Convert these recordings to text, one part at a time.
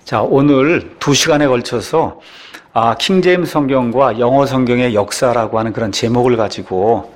자, 오늘 2시간에 걸쳐서 킹제임스 성경과 영어 성경의 역사라고 하는 그런 제목을 가지고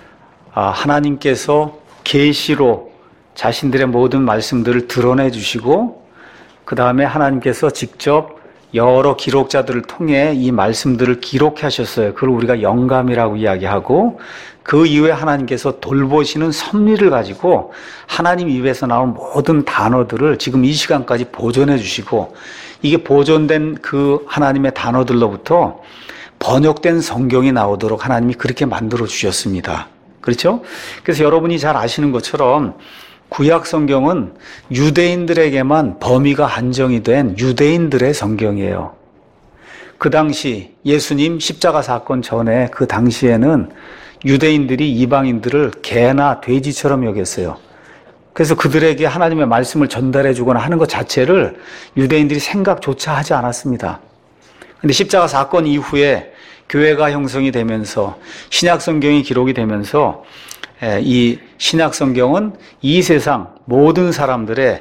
하나님께서 계시로 자신들의 모든 말씀들을 드러내 주시고 그 다음에 하나님께서 직접 여러 기록자들을 통해 이 말씀들을 기록하셨어요. 그걸 우리가 영감이라고 이야기하고 그 이후에 하나님께서 돌보시는 섭리를 가지고 하나님 입에서 나온 모든 단어들을 지금 이 시간까지 보존해 주시고 이게 보존된 그 하나님의 단어들로부터 번역된 성경이 나오도록 하나님이 그렇게 만들어 주셨습니다. 그렇죠? 그래서 여러분이 잘 아시는 것처럼 구약 성경은 유대인들에게만 범위가 한정이 된 유대인들의 성경이에요. 그 당시 예수님 십자가 사건 전에 그 당시에는 유대인들이 이방인들을 개나 돼지처럼 여겼어요. 그래서 그들에게 하나님의 말씀을 전달해 주거나 하는 것 자체를 유대인들이 생각조차 하지 않았습니다. 그런데 십자가 사건 이후에 교회가 형성이 되면서 신약 성경이 기록이 되면서 이 신약 성경은 이 세상 모든 사람을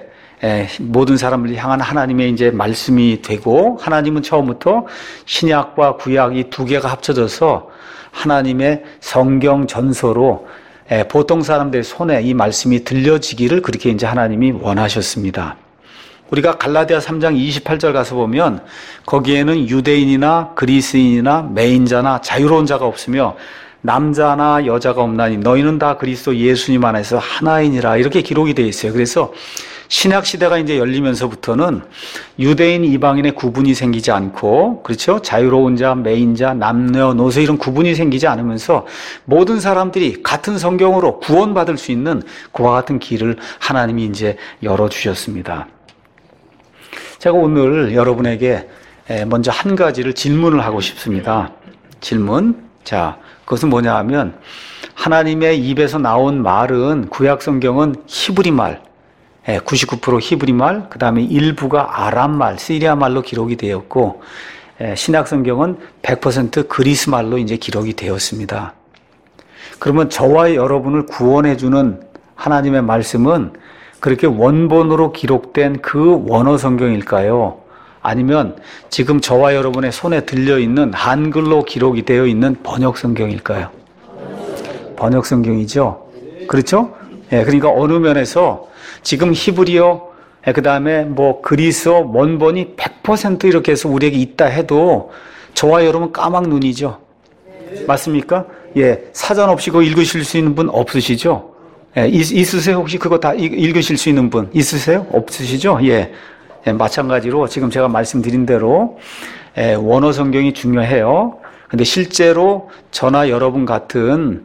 향한 하나님의 이제 말씀이 되고 하나님은 처음부터 신약과 구약 이 두 개가 합쳐져서 하나님의 성경 전서로 보통 사람들의 손에 이 말씀이 들려지기를 그렇게 이제 하나님이 원하셨습니다. 우리가 갈라디아 3장 28절 가서 보면 거기에는 유대인이나 그리스인이나 매인자나 자유로운 자가 없으며 남자나 여자가 없나니 너희는 다 그리스도 예수님 안에서 하나이니라 이렇게 기록이 되어 있어요. 그래서 신약 시대가 이제 열리면서부터는 유대인 이방인의 구분이 생기지 않고 그렇죠? 자유로운 자, 매인자, 남녀노소 이런 구분이 생기지 않으면서 모든 사람들이 같은 성경으로 구원받을 수 있는 그와 같은 길을 하나님이 이제 열어주셨습니다. 제가 오늘 여러분에게 먼저 한 가지를 질문을 하고 싶습니다. 질문. 자, 그것은 뭐냐 하면 하나님의 입에서 나온 말은 구약 성경은 히브리 말, 99% 히브리 말, 그 다음에 일부가 아람 말, 시리아 말로 기록이 되었고 신약 성경은 100% 그리스 말로 이제 기록이 되었습니다. 그러면 저와 여러분을 구원해주는 하나님의 말씀은 그렇게 원본으로 기록된 그 원어 성경일까요? 아니면 지금 저와 여러분의 손에 들려있는 한글로 기록이 되어 있는 번역 성경일까요? 번역 성경이죠. 그렇죠? 그러니까 어느 면에서 지금 히브리어, 그 다음에 그리스어 원본이 100% 이렇게 해서 우리에게 있다 해도 저와 여러분 까막 눈이죠. 맞습니까? 사전 없이 그거 읽으실 수 있는 분 없으시죠? 있으세요? 혹시 그거 다 읽으실 수 있는 분 있으세요? 없으시죠? 마찬가지로 지금 제가 말씀드린 대로 원어 성경이 중요해요. 근데 실제로 저나 여러분 같은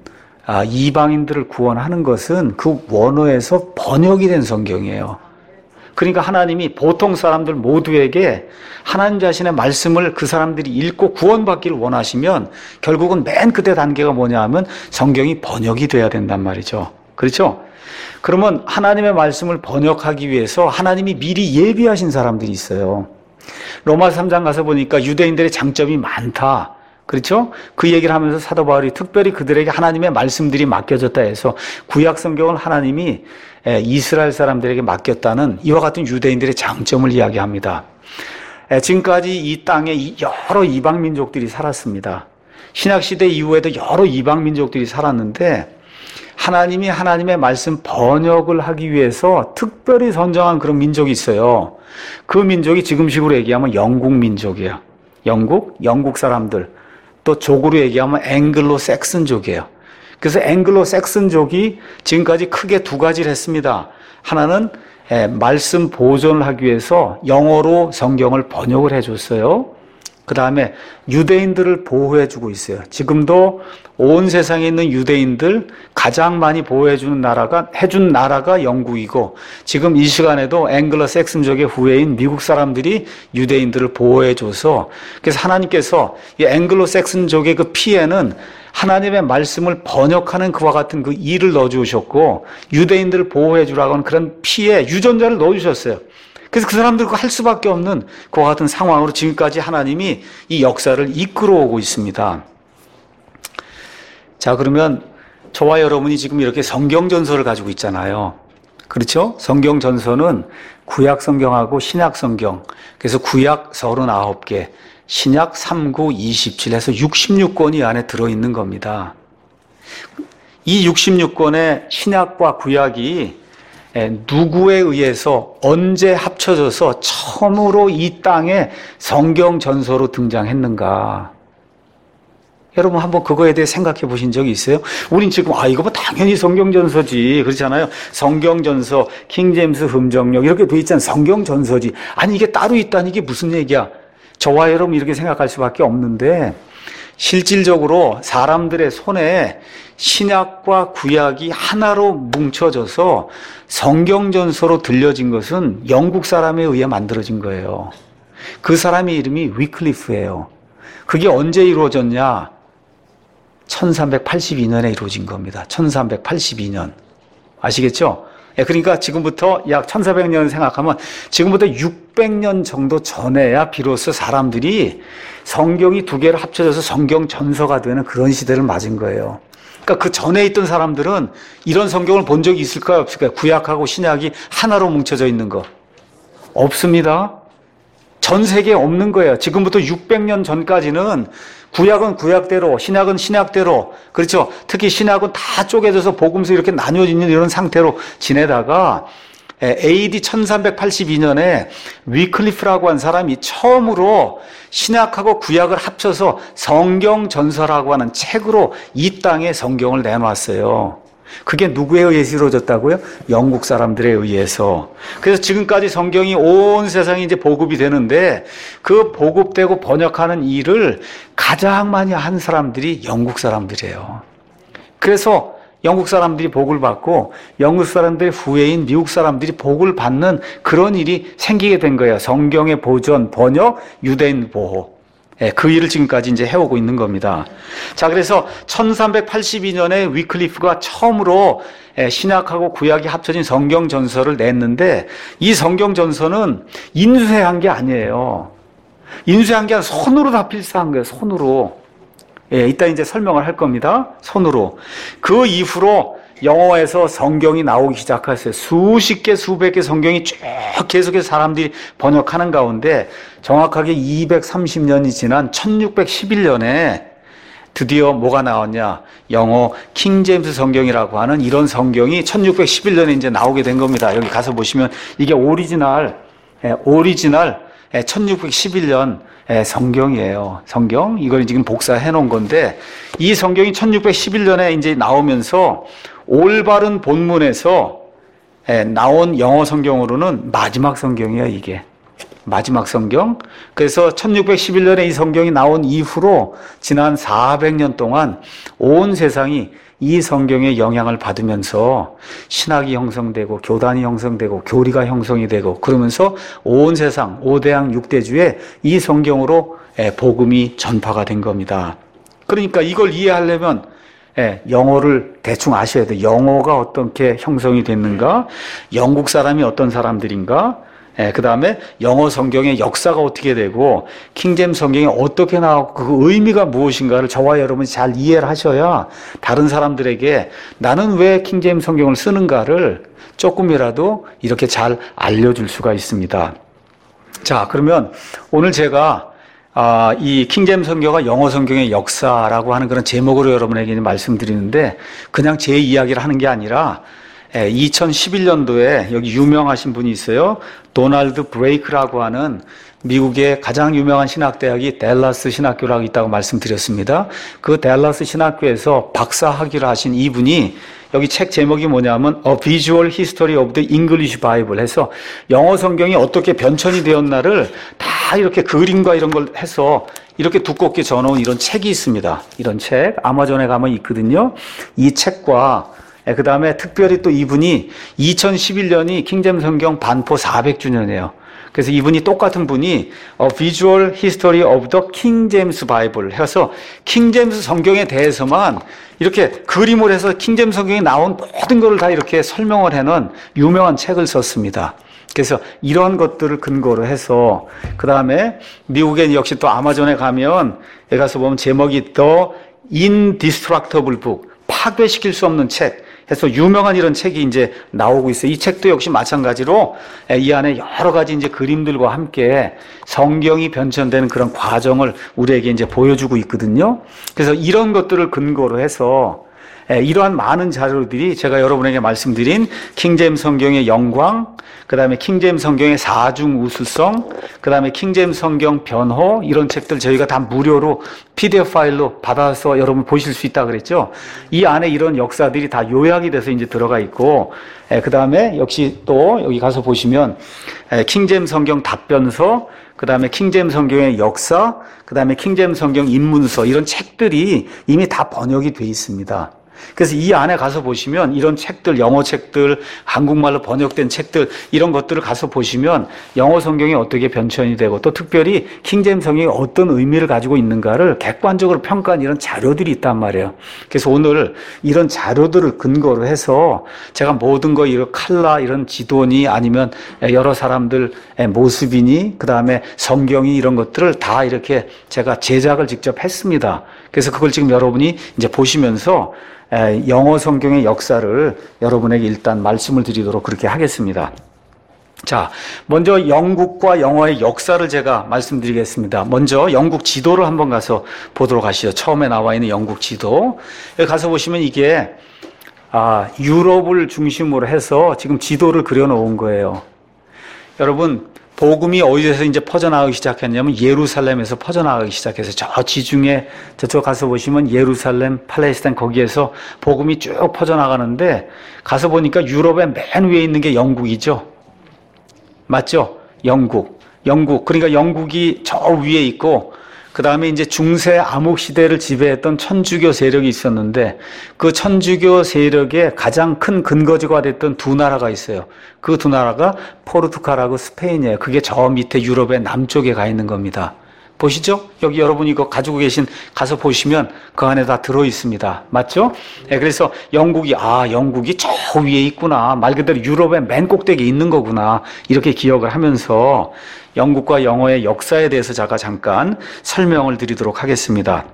이방인들을 구원하는 것은 그 원어에서 번역이 된 성경이에요. 그러니까 하나님이 보통 사람들 모두에게 하나님 자신의 말씀을 그 사람들이 읽고 구원받기를 원하시면 결국은 맨 끝에 단계가 뭐냐 하면 성경이 번역이 돼야 된단 말이죠. 그렇죠? 그러면 하나님의 말씀을 번역하기 위해서 하나님이 미리 예비하신 사람들이 있어요. 로마서 3장 가서 보니까 유대인들의 장점이 많다. 그렇죠? 그 얘기를 하면서 사도 바울이 특별히 그들에게 하나님의 말씀들이 맡겨졌다 해서 구약 성경을 하나님이 이스라엘 사람들에게 맡겼다는 이와 같은 유대인들의 장점을 이야기합니다. 지금까지 이 땅에 여러 이방 민족들이 살았습니다. 신약 시대 이후에도 여러 이방 민족들이 살았는데 하나님이 하나님의 말씀 번역을 하기 위해서 특별히 선정한 그런 민족이 있어요. 그 민족이 지금식으로 얘기하면 영국 민족이에요. 영국 사람들. 또 족으로 얘기하면 앵글로 섹슨족이에요. 그래서 앵글로 섹슨족이 지금까지 크게 두 가지를 했습니다. 하나는 말씀 보존을 하기 위해서 영어로 성경을 번역을 해줬어요. 그 다음에 유대인들을 보호해주고 있어요. 지금도 온 세상에 있는 유대인들 가장 많이 보호해준 나라가 영국이고 지금 이 시간에도 앵글로 섹슨족의 후예인 미국 사람들이 유대인들을 보호해줘서 그래서 하나님께서 이 앵글로 섹슨족의 그 피에는 하나님의 말씀을 번역하는 그와 같은 그 일을 넣어주셨고 유대인들을 보호해주라고 하는 그런 피에 유전자를 넣어주셨어요. 그래서 그 사람들과 할 수밖에 없는 그와 같은 상황으로 지금까지 하나님이 이 역사를 이끌어오고 있습니다. 자, 그러면 저와 여러분이 지금 이렇게 성경 전서를 가지고 있잖아요. 그렇죠? 성경 전서는 구약 성경하고 신약 성경. 그래서 구약 39개, 신약 3, 9, 27 해서 66권이 안에 들어있는 겁니다. 이 66권의 신약과 구약이 누구에 의해서 언제 합쳐져서 처음으로 이 땅에 성경 전서로 등장했는가? 여러분 한번 그거에 대해 생각해 보신 적이 있어요? 우린 지금 이거 뭐 당연히 성경전서지 그렇잖아요. 성경전서, 킹제임스 흠정력 이렇게 돼 있잖아요. 성경전서지. 아니 이게 따로 있다니 이게 무슨 얘기야? 저와 여러분 이렇게 생각할 수밖에 없는데 실질적으로 사람들의 손에 신약과 구약이 하나로 뭉쳐져서 성경전서로 들려진 것은 영국 사람에 의해 만들어진 거예요. 그 사람의 이름이 위클리프예요. 그게 언제 이루어졌냐? 1382년에 이루어진 겁니다. 1382년. 아시겠죠? 그러니까 지금부터 약 1400년 생각하면 지금부터 600년 정도 전에야 비로소 사람들이 성경이 두 개를 합쳐져서 성경 전서가 되는 그런 시대를 맞은 거예요. 그러니까 그 전에 있던 사람들은 이런 성경을 본 적이 있을까요? 없을까요? 구약하고 신약이 하나로 뭉쳐져 있는 거. 없습니다. 전 세계에 없는 거예요. 지금부터 600년 전까지는 구약은 구약대로, 신약은 신약대로, 그렇죠? 특히 신약은 다 쪼개져서 복음서 이렇게 나뉘어지는 이런 상태로 지내다가 AD 1382년에 위클리프라고 한 사람이 처음으로 신약하고 구약을 합쳐서 성경전서라고 하는 책으로 이 땅에 성경을 내놨어요. 그게 누구에 의해서 이루어졌다고요? 영국 사람들에 의해서. 그래서 지금까지 성경이 온 세상에 이제 보급이 되는데 그 보급되고 번역하는 일을 가장 많이 한 사람들이 영국 사람들이에요. 그래서 영국 사람들이 복을 받고 영국 사람들의 후예인 미국 사람들이 복을 받는 그런 일이 생기게 된 거예요. 성경의 보존, 번역, 유대인 보호. 그 일을 지금까지 이제 해오고 있는 겁니다. 자, 그래서 1382년에 위클리프가 처음으로 신약하고 구약이 합쳐진 성경 전서를 냈는데 이 성경 전서는 인쇄한 게 아니에요. 인쇄한 게 아니라 손으로 다 필사한 거예요. 손으로. 이따 이제 설명을 할 겁니다. 손으로. 그 이후로 영어에서 성경이 나오기 시작했어요. 수십 개, 수백 개 성경이 쭉 계속해서 사람들이 번역하는 가운데 정확하게 230년이 지난 1611년에 드디어 뭐가 나왔냐? 영어 킹제임스 성경이라고 하는 이런 성경이 1611년에 이제 나오게 된 겁니다. 여기 가서 보시면 이게 오리지널 1611년 성경이에요. 성경. 이걸 지금 복사해 놓은 건데 이 성경이 1611년에 이제 나오면서 올바른 본문에서 나온 영어 성경으로는 마지막 성경이에요, 이게. 마지막 성경. 그래서 1611년에 이 성경이 나온 이후로 지난 400년 동안 온 세상이 이 성경의 영향을 받으면서 신학이 형성되고 교단이 형성되고 교리가 형성이 되고 그러면서 온 세상 5대양 6대주에 이 성경으로 복음이 전파가 된 겁니다. 그러니까 이걸 이해하려면 영어를 대충 아셔야 돼요. 영어가 어떻게 형성이 됐는가? 영국 사람이 어떤 사람들인가? 그 다음에 영어 성경의 역사가 어떻게 되고 킹제임스 성경이 어떻게 나오고 그 의미가 무엇인가를 저와 여러분이 잘 이해를 하셔야 다른 사람들에게 나는 왜 킹제임스 성경을 쓰는가를 조금이라도 이렇게 잘 알려줄 수가 있습니다. 자, 그러면 오늘 제가 이 킹제임스 성경과 영어 성경의 역사라고 하는 그런 제목으로 여러분에게 말씀드리는데 그냥 제 이야기를 하는 게 아니라 2011년도에 여기 유명하신 분이 있어요. 도널드 브레이크라고 하는 미국의 가장 유명한 신학대학이 댈러스 신학교라고 있다고 말씀드렸습니다. 그 댈러스 신학교에서 박사 학위를 하신 이분이 여기 책 제목이 뭐냐면 A Visual History of the English Bible 해서 영어 성경이 어떻게 변천이 되었나를 다 이렇게 그림과 이런 걸 해서 이렇게 두껍게 적어놓은 이런 책이 있습니다. 이런 책 아마존에 가면 있거든요. 이 책과 그 다음에 특별히 또 이분이 2011년이 킹제임스 성경 반포 400주년이에요. 그래서 이분이 똑같은 분이 A Visual History of the King James Bible 해서 킹제임스 성경에 대해서만 이렇게 그림을 해서 킹제임스 성경에 나온 모든 것을 다 이렇게 설명을 해놓은 유명한 책을 썼습니다. 그래서 이런 것들을 근거로 해서 그 다음에 미국에 역시 또 아마존에 가면 여기 가서 보면 제목이 The Indestructible Book 파괴시킬 수 없는 책 해서 유명한 이런 책이 이제 나오고 있어요. 이 책도 역시 마찬가지로 이 안에 여러 가지 이제 그림들과 함께 성경이 변천되는 그런 과정을 우리에게 이제 보여주고 있거든요. 그래서 이런 것들을 근거로 해서 이러한 많은 자료들이 제가 여러분에게 말씀드린 킹제임스 성경의 영광, 그 다음에 킹제임스 성경의 사중 우수성, 그 다음에 킹제임스 성경 변호, 이런 책들 저희가 다 무료로 PDF 파일로 받아서 여러분 보실 수 있다 그랬죠. 이 안에 이런 역사들이 다 요약이 돼서 이제 들어가 있고, 그 다음에 역시 또 여기 가서 보시면 킹제임스 성경 답변서, 그 다음에 킹제임스 성경의 역사, 그 다음에 킹제임스 성경 입문서, 이런 책들이 이미 다 번역이 돼 있습니다. 그래서 이 안에 가서 보시면 이런 책들, 영어 책들, 한국말로 번역된 책들, 이런 것들을 가서 보시면 영어 성경이 어떻게 변천이 되고 또 특별히 킹제임스 성경이 어떤 의미를 가지고 있는가를 객관적으로 평가한 이런 자료들이 있단 말이에요. 그래서 오늘 이런 자료들을 근거로 해서 제가 모든 거 이런 칼라, 이런 지도니 아니면 여러 사람들 모습이니 그 다음에 성경이 이런 것들을 다 이렇게 제가 제작을 직접 했습니다. 그래서 그걸 지금 여러분이 이제 보시면서 영어 성경의 역사를 여러분에게 일단 말씀을 드리도록 그렇게 하겠습니다. 자, 먼저 영국과 영어의 역사를 제가 말씀드리겠습니다. 먼저 영국 지도를 한번 가서 보도록 하시죠. 처음에 나와 있는 영국 지도. 여기 가서 보시면 이게 유럽을 중심으로 해서 지금 지도를 그려놓은 거예요. 여러분, 복음이 어디에서 이제 퍼져나가기 시작했냐면 예루살렘에서 퍼져나가기 시작해서 저 지중해 저쪽 가서 보시면 예루살렘, 팔레스타인 거기에서 복음이 쭉 퍼져나가는데 가서 보니까 유럽의 맨 위에 있는 게 영국이죠. 맞죠? 영국. 그러니까 영국이 저 위에 있고 그 다음에 이제 중세 암흑 시대를 지배했던 천주교 세력이 있었는데 그 천주교 세력의 가장 큰 근거지가 됐던 두 나라가 있어요. 그 두 나라가 포르투갈하고 스페인이에요. 그게 저 밑에 유럽의 남쪽에 가 있는 겁니다. 보시죠? 여기 여러분이 이거 가지고 가서 보시면 그 안에 다 들어있습니다. 맞죠? 그래서 영국이 저 위에 있구나. 말 그대로 유럽의 맨 꼭대기에 있는 거구나. 이렇게 기억을 하면서 영국과 영어의 역사에 대해서 제가 잠깐 설명을 드리도록 하겠습니다.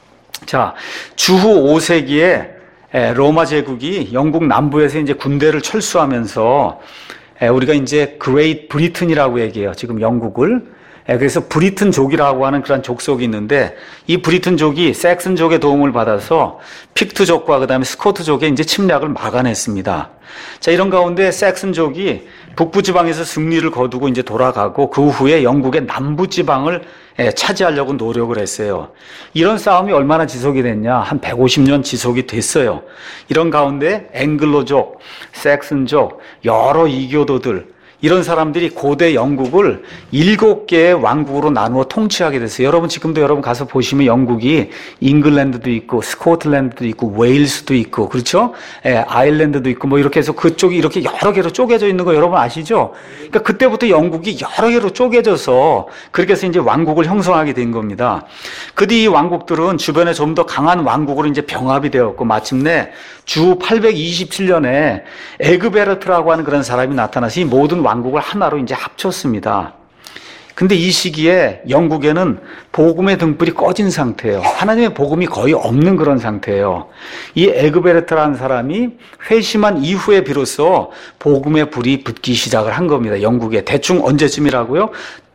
자, 주후 5세기에 로마 제국이 영국 남부에서 이제 군대를 철수하면서 우리가 이제 그레이트 브리튼이라고 얘기해요. 지금 영국을. 그래서 브리튼족이라고 하는 그런 족속이 있는데 이 브리튼족이 섹슨족의 도움을 받아서 픽트족과 그 다음에 스코트족의 이제 침략을 막아냈습니다. 자, 이런 가운데 섹슨족이 북부지방에서 승리를 거두고 이제 돌아가고 그 후에 영국의 남부지방을 차지하려고 노력을 했어요. 이런 싸움이 얼마나 지속이 됐냐? 한 150년 지속이 됐어요. 이런 가운데 앵글로족, 섹슨족, 여러 이교도들, 이런 사람들이 고대 영국을 7개의 왕국으로 나누어 통치하게 됐어요. 여러분 지금도 여러분 가서 보시면 영국이 잉글랜드도 있고 스코틀랜드도 있고 웨일스도 있고 그렇죠? 아일랜드도 있고 뭐 이렇게 해서 그쪽이 이렇게 여러 개로 쪼개져 있는 거 여러분 아시죠? 그러니까 그때부터 영국이 여러 개로 쪼개져서 그렇게 해서 이제 왕국을 형성하게 된 겁니다. 그 뒤 이 왕국들은 주변에 좀 더 강한 왕국으로 이제 병합이 되었고 마침내 주 827년에 에그베르트라고 하는 그런 사람이 나타나서 이 모든 왕국을 하나로 이제 합쳤습니다. 근데 이 시기에 영국에는 복음의 등불이 꺼진 상태예요. 하나님의 복음이 거의 없는 그런 상태예요. 이 에그베르트라는 사람이 회심한 이후에 비로소 복음의 불이 붙기 시작을 한 겁니다. 영국에. 대충 언제쯤이라고요?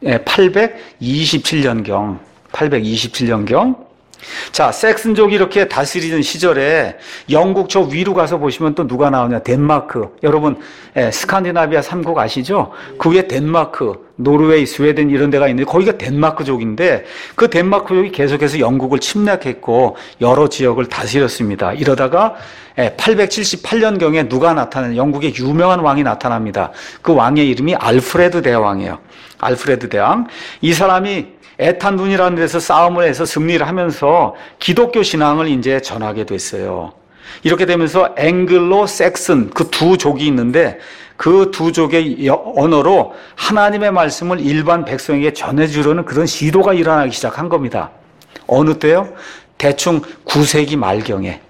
827년경. 827년경. 자, 섹슨족이 이렇게 다스리는 시절에 영국 저 위로 가서 보시면 또 누가 나오냐? 덴마크. 여러분, 스칸디나비아 3국 아시죠? 그 위에 덴마크, 노르웨이, 스웨덴 이런 데가 있는데 거기가 덴마크족인데 그 덴마크족이 계속해서 영국을 침략했고 여러 지역을 다스렸습니다. 이러다가 878년경에 누가 나타나냐? 영국의 유명한 왕이 나타납니다. 그 왕의 이름이 알프레드 대왕이에요. 알프레드 대왕. 이 사람이 에탄둔이라는 데서 싸움을 해서 승리를 하면서 기독교 신앙을 이제 전하게 됐어요. 이렇게 되면서 앵글로 섹슨 그 두 족이 있는데 그 두 족의 언어로 하나님의 말씀을 일반 백성에게 전해주려는 그런 시도가 일어나기 시작한 겁니다. 어느 때요? 대충 9세기 말경에.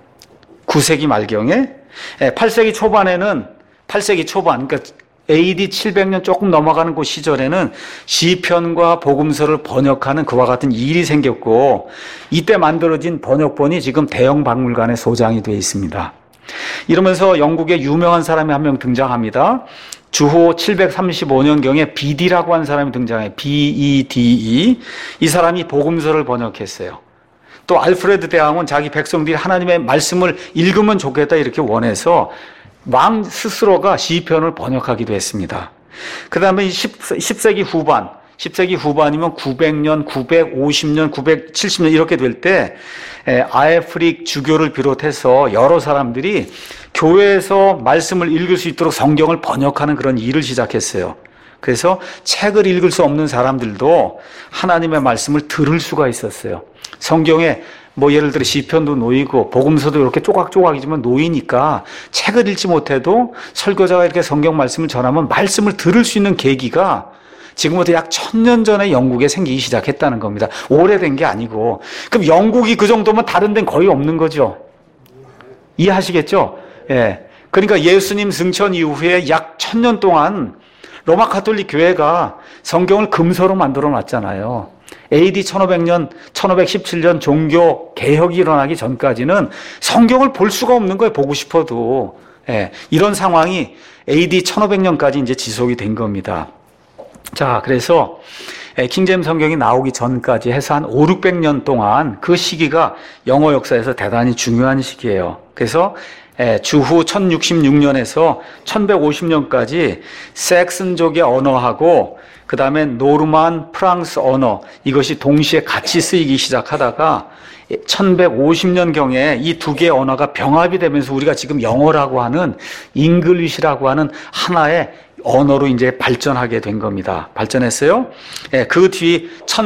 8세기 초반에는 8세기 초반 그러니까 AD 700년 조금 넘어가는 그 시절에는 시편과 복음서를 번역하는 그와 같은 일이 생겼고 이때 만들어진 번역본이 지금 대형 박물관에 소장이 되어 있습니다. 이러면서 영국에 유명한 사람이 한 명 등장합니다. 주호 735년경에 BD라고 하는 사람이 등장해요. BEDE. 이 사람이 복음서를 번역했어요. 또 알프레드 대왕은 자기 백성들이 하나님의 말씀을 읽으면 좋겠다 이렇게 원해서 왕 스스로가 시편을 번역하기도 했습니다. 그 다음에 10세기 후반, 10세기 후반이면 900년, 950년, 970년 이렇게 될 때 아에프릭 주교를 비롯해서 여러 사람들이 교회에서 말씀을 읽을 수 있도록 성경을 번역하는 그런 일을 시작했어요. 그래서 책을 읽을 수 없는 사람들도 하나님의 말씀을 들을 수가 있었어요. 성경에 예를 들어 시편도 놓이고 복음서도 이렇게 조각조각이지만 놓이니까 책을 읽지 못해도 설교자가 이렇게 성경 말씀을 전하면 말씀을 들을 수 있는 계기가 지금부터 약 1000년 전에 영국에 생기기 시작했다는 겁니다. 오래된 게 아니고. 그럼 영국이 그 정도면 다른 데는 거의 없는 거죠. 이해하시겠죠? 예. 그러니까 예수님 승천 이후에 약 1000년 동안 로마 가톨릭 교회가 성경을 금서로 만들어 놨잖아요. AD 1500년, 1517년 종교 개혁이 일어나기 전까지는 성경을 볼 수가 없는 거예요. 보고 싶어도. 예. 이런 상황이 AD 1500년까지 이제 지속이 된 겁니다. 자, 그래서 킹제임스 성경이 나오기 전까지 해서 한 5, 600년 동안 그 시기가 영어 역사에서 대단히 중요한 시기예요. 그래서 주후 1066년에서 1150년까지 섹슨족의 언어하고 그 다음에 노르만 프랑스 언어 이것이 동시에 같이 쓰이기 시작하다가 1150년경에 이 두 개의 언어가 병합이 되면서 우리가 지금 영어라고 하는 잉글리시라고 하는 하나의 언어로 이제 발전하게 된 겁니다. 발전했어요. 그 뒤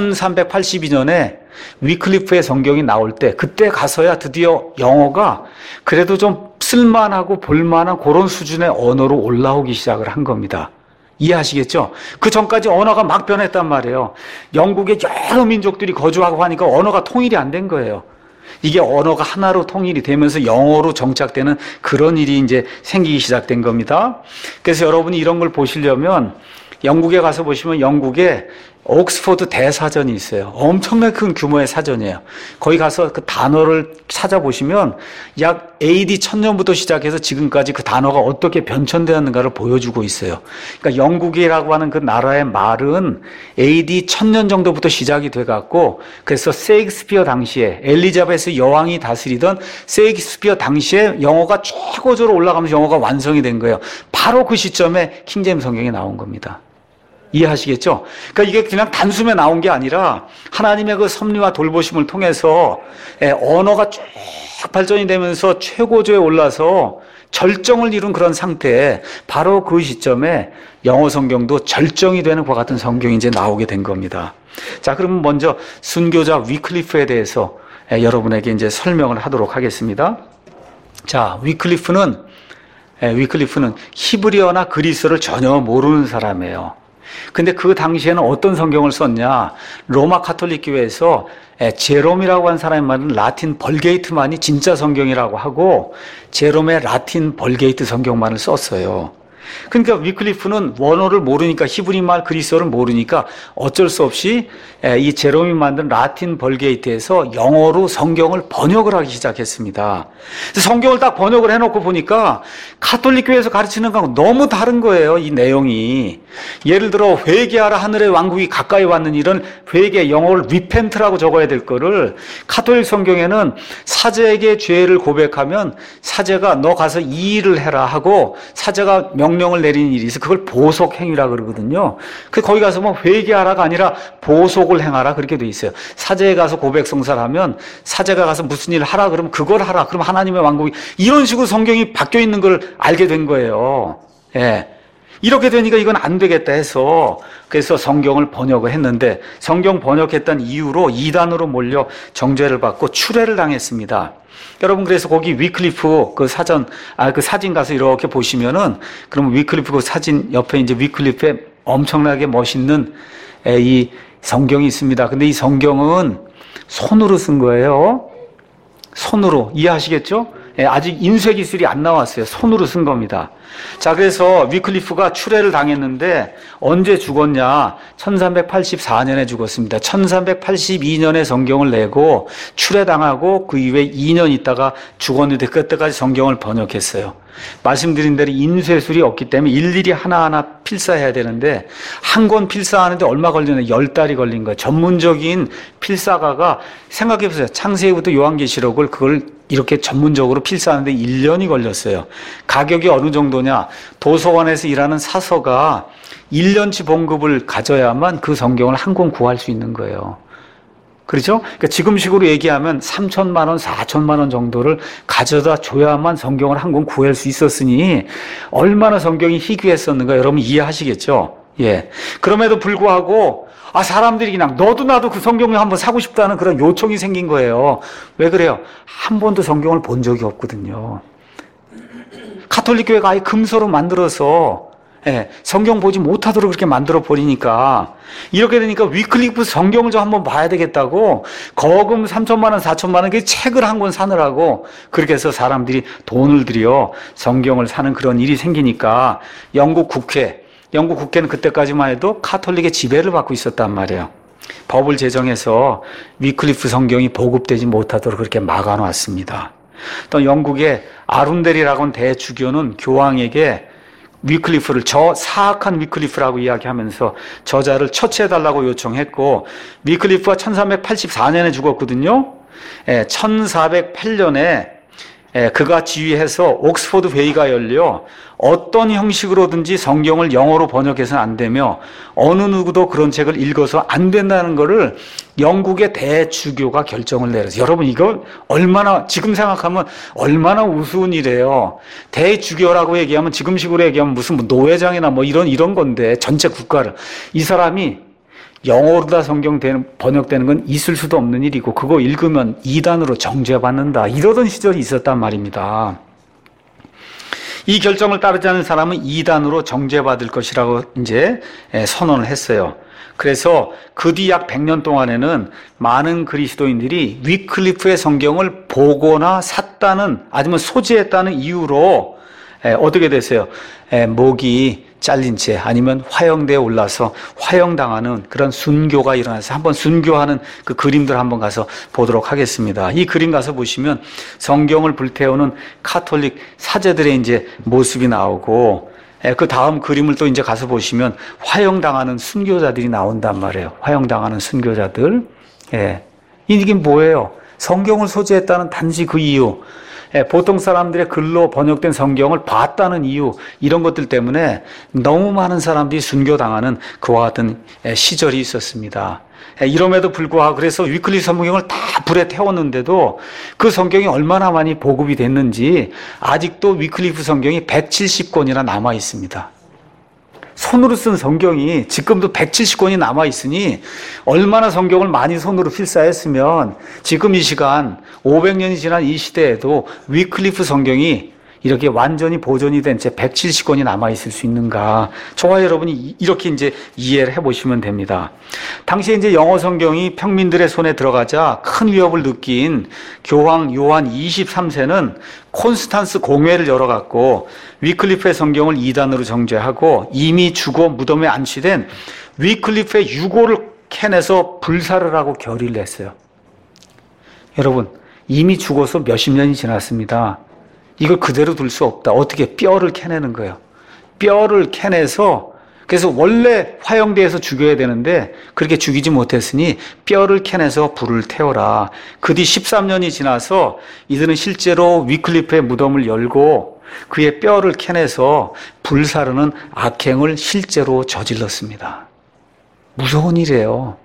1382년에 위클리프의 성경이 나올 때 그때 가서야 드디어 영어가 그래도 좀 쓸만하고 볼만한 그런 수준의 언어로 올라오기 시작을 한 겁니다. 이해하시겠죠? 그 전까지 언어가 막 변했단 말이에요. 영국에 여러 민족들이 거주하고 하니까 언어가 통일이 안 된 거예요. 이게 언어가 하나로 통일이 되면서 영어로 정착되는 그런 일이 이제 생기기 시작된 겁니다. 그래서 여러분이 이런 걸 보시려면 영국에 가서 보시면 영국에 옥스포드 대사전이 있어요. 엄청나게 큰 규모의 사전이에요. 거기 가서 그 단어를 찾아보시면 약 AD 1000년부터 시작해서 지금까지 그 단어가 어떻게 변천되었는가를 보여주고 있어요. 그러니까 영국이라고 하는 그 나라의 말은 AD 1000년 정도부터 시작이 돼갖고 그래서 세익스피어 당시에 엘리자베스 여왕이 다스리던 세익스피어 당시에 영어가 최고조로 올라가면서 영어가 완성이 된 거예요. 바로 그 시점에 킹제임스 성경이 나온 겁니다. 이해하시겠죠? 그러니까 이게 그냥 단숨에 나온 게 아니라 하나님의 그 섭리와 돌보심을 통해서 언어가 쭉 발전이 되면서 최고조에 올라서 절정을 이룬 그런 상태에 바로 그 시점에 영어 성경도 절정이 되는 그와 같은 성경이 이제 나오게 된 겁니다. 자, 그러면 먼저 순교자 위클리프에 대해서 여러분에게 이제 설명을 하도록 하겠습니다. 자, 위클리프는 히브리어나 그리스어를 전혀 모르는 사람이에요. 근데 그 당시에는 어떤 성경을 썼냐? 로마 가톨릭 교회에서 제롬이라고 하는 사람이 말하는 라틴 벌게이트만이 진짜 성경이라고 하고 제롬의 라틴 벌게이트 성경만을 썼어요. 그러니까 위클리프는 원어를 모르니까 히브리 말 그리스어를 모르니까 어쩔 수 없이 이 제롬이 만든 라틴 벌게이트에서 영어로 성경을 번역을 하기 시작했습니다. 성경을 딱 번역을 해놓고 보니까 가톨릭 교회에서 가르치는 거하고 너무 다른 거예요. 이 내용이. 예를 들어 회개하라 하늘의 왕국이 가까이 왔는 이런 회개 영어를 리펜트라고 적어야 될 거를 가톨릭 성경에는 사제에게 죄를 고백하면 사제가 너 가서 이 일을 해라 하고 사제가 명령을 내리는 일이 있어. 그걸 보속행위라 그러거든요. 거기 가서 뭐 회개하라가 아니라 보속을 행하라 그렇게 돼 있어요. 사제에 가서 고백성사를 하면 사제가 가서 무슨 일을 하라 그러면 그걸 하라. 그럼 하나님의 왕국이 이런 식으로 성경이 바뀌어 있는 걸 알게 된 거예요. 예. 이렇게 되니까 이건 안 되겠다 해서 그래서 성경을 번역을 했는데 성경 번역했던 이유로 이단으로 몰려 정죄를 받고 추례를 당했습니다. 여러분 그래서 거기 위클리프 그 사진 가서 이렇게 보시면은 그러면 위클리프 그 사진 옆에 이제 위클리프의 엄청나게 멋있는 이 성경이 있습니다. 근데 이 성경은 손으로 쓴 거예요. 손으로. 이해하시겠죠? 아직 인쇄 기술이 안 나왔어요. 손으로 쓴 겁니다. 자, 그래서 위클리프가 추례를 당했는데 언제 죽었냐? 1384년에 죽었습니다. 1382년에 성경을 내고 추례당하고 그 이후에 2년 있다가 죽었는데 그때까지 성경을 번역했어요. 말씀드린 대로 인쇄술이 없기 때문에 일일이 하나하나 필사해야 되는데 한 권 필사하는데 얼마 걸리냐? 10달이 걸린 거예요. 전문적인 필사가가 생각해보세요. 창세기부터 요한계시록을 그걸 이렇게 전문적으로 필사하는데 1년이 걸렸어요. 가격이 어느 정도냐? 도서관에서 일하는 사서가 1년치 봉급을 가져야만 그 성경을 한 권 구할 수 있는 거예요. 그렇죠? 그러니까 지금식으로 얘기하면 3천만 원, 4천만 원 정도를 가져다 줘야만 성경을 한 권 구할 수 있었으니 얼마나 성경이 희귀했었는가 여러분 이해하시겠죠? 예. 그럼에도 불구하고 사람들이 그냥 너도 나도 그 성경을 한번 사고 싶다는 그런 요청이 생긴 거예요. 왜 그래요? 한 번도 성경을 본 적이 없거든요. 가톨릭 교회가 아예 금서로 만들어서 성경 보지 못하도록 그렇게 만들어 버리니까 이렇게 되니까 위클리프 성경을 좀 한번 봐야 되겠다고 거금 3천만 원, 4천만 원 그 책을 한 권 사느라고 그렇게 해서 사람들이 돈을 들여 성경을 사는 그런 일이 생기니까 영국 국회는 그때까지만 해도 카톨릭의 지배를 받고 있었단 말이에요. 법을 제정해서 위클리프 성경이 보급되지 못하도록 그렇게 막아놨습니다. 또 영국의 아룬델이라고 하는 대주교는 교황에게 위클리프를 사악한 위클리프라고 이야기하면서 저자를 처치해달라고 요청했고 위클리프가 1384년에 죽었거든요. 1408년에 그가 지휘해서 옥스포드 회의가 열려 어떤 형식으로든지 성경을 영어로 번역해서는 안 되며 어느 누구도 그런 책을 읽어서 안 된다는 것을 영국의 대주교가 결정을 내려서 여러분 이거 얼마나 지금 생각하면 얼마나 우스운 일이에요. 대주교라고 얘기하면 지금식으로 얘기하면 무슨 노회장이나 이런 건데 전체 국가를 이 사람이 영어로 다 성경 번역되는 건 있을 수도 없는 일이고 그거 읽으면 이단으로 정죄받는다 이러던 시절이 있었단 말입니다. 이 결정을 따르지 않는 사람은 이단으로 정죄받을 것이라고 이제 선언을 했어요. 그래서 그 뒤 약 100년 동안에는 많은 그리스도인들이 위클리프의 성경을 보거나 샀다는 아니면 소지했다는 이유로 어떻게 됐어요? 목이 잘린 채 아니면 화형대에 올라서 화형당하는 그런 순교가 일어나서 한번 순교하는 그 그림들 한번 가서 보도록 하겠습니다. 이 그림 가서 보시면 성경을 불태우는 카톨릭 사제들의 이제 모습이 나오고 그 다음 그림을 또 이제 가서 보시면 화형당하는 순교자들이 나온단 말이에요. 화형당하는 순교자들. 이게 뭐예요? 성경을 소지했다는 단지 그 이유. 보통 사람들의 글로 번역된 성경을 봤다는 이유 이런 것들 때문에 너무 많은 사람들이 순교당하는 그와 같은 시절이 있었습니다. 이럼에도 불구하고 그래서 위클리프 성경을 다 불에 태웠는데도 그 성경이 얼마나 많이 보급이 됐는지 아직도 위클리프 성경이 170권이나 남아 있습니다. 손으로 쓴 성경이 지금도 170권이 남아있으니 얼마나 성경을 많이 손으로 필사했으면 지금 이 시간 500년이 지난 이 시대에도 위클리프 성경이 이렇게 완전히 보존이 된 채 170권이 남아있을 수 있는가. 저와 여러분이 이렇게 이제 이해를 해보시면 됩니다. 당시에 이제 영어 성경이 평민들의 손에 들어가자 큰 위협을 느낀 교황 요한 23세는 콘스탄스 공회를 열어갖고 위클리프의 성경을 이단으로 정죄하고 이미 죽어 무덤에 안치된 위클리프의 유골을 캐내서 불사를 하고 결의를 했어요. 여러분, 이미 죽어서 몇십 년이 지났습니다. 이걸 그대로 둘 수 없다. 어떻게 뼈를 캐내는 거예요. 뼈를 캐내서 그래서 원래 화형대에서 죽여야 되는데 그렇게 죽이지 못했으니 뼈를 캐내서 불을 태워라. 그 뒤 13년이 지나서 이들은 실제로 위클리프의 무덤을 열고 그의 뼈를 캐내서 불사르는 악행을 실제로 저질렀습니다. 무서운 일이에요.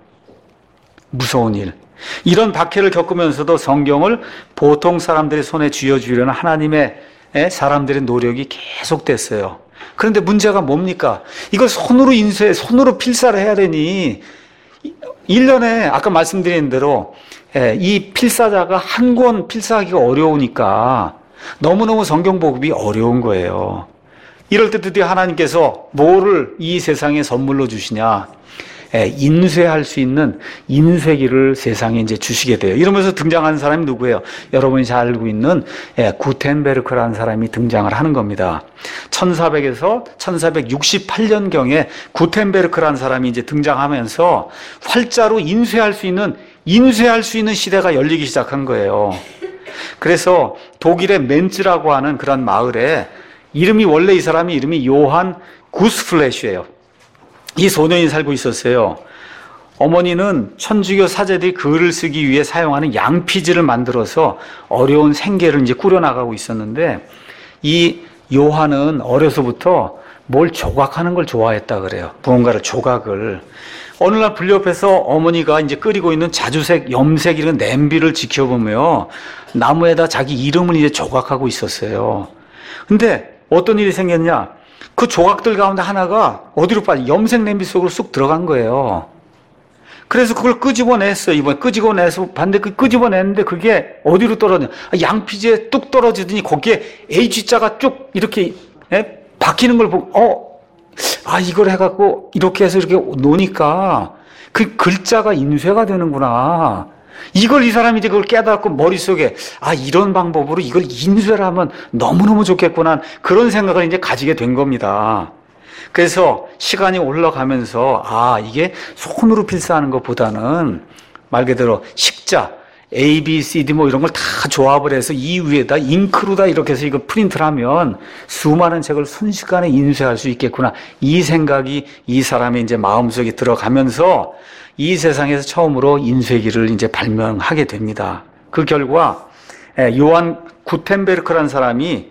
무서운 일. 이런 박해를 겪으면서도 성경을 보통 사람들의 손에 쥐어주려는 하나님의 사람들의 노력이 계속됐어요. 그런데 문제가 뭡니까? 이걸 손으로 손으로 필사를 해야 되니 1년에 아까 말씀드린 대로 이 필사자가 한 권 필사하기가 어려우니까 너무너무 성경 보급이 어려운 거예요. 이럴 때 드디어 하나님께서 뭐를 이 세상에 선물로 주시냐? 인쇄할 수 있는 인쇄기를 세상에 이제 주시게 돼요. 이러면서 등장하는 사람이 누구예요? 여러분이 잘 알고 있는 구텐베르크라는 사람이 등장을 하는 겁니다. 1400에서 1468년경에 구텐베르크라는 사람이 이제 등장하면서 활자로 인쇄할 수 있는 시대가 열리기 시작한 거예요. 그래서 독일의 멘츠라고 하는 그런 마을에 원래 이 사람이 이름이 요한 구스플래시예요. 이 소년이 살고 있었어요. 어머니는 천주교 사제들이 글을 쓰기 위해 사용하는 양피지를 만들어서 어려운 생계를 이제 꾸려나가고 있었는데, 이 요한은 어려서부터 뭘 조각하는 걸 좋아했다 그래요. 무언가를 조각을. 어느 날 불옆에서 어머니가 이제 끓이고 있는 자주색, 염색 이런 냄비를 지켜보며 나무에다 자기 이름을 이제 조각하고 있었어요. 근데 어떤 일이 생겼냐? 그 조각들 가운데 하나가 어디로 빠져? 염색 냄비 속으로 쑥 들어간 거예요. 그래서 그걸 끄집어냈어요. 이번에 끄집어내서 봤는데 끄집어냈는데 그게 어디로 떨어졌냐? 양피지에 뚝 떨어지더니 거기에 H자가 쭉 이렇게 박히는 걸 보고 이걸 해갖고 이렇게 해서 이렇게 놓으니까 그 글자가 인쇄가 되는구나. 이걸 이 사람이 이제 그걸 깨닫고 머릿속에 이런 방법으로 이걸 인쇄를 하면 너무너무 좋겠구나. 그런 생각을 이제 가지게 된 겁니다. 그래서 시간이 올라가면서 이게 손으로 필사하는 것보다는 말 그대로 식자, A, B, C, D 뭐 이런 걸 다 조합을 해서 이 위에다 잉크로다 이렇게 해서 이거 프린트를 하면 수많은 책을 순식간에 인쇄할 수 있겠구나. 이 생각이 이 사람의 이제 마음속에 들어가면서 이 세상에서 처음으로 인쇄기를 이제 발명하게 됩니다. 그 결과 요한 구텐베르크라는 사람이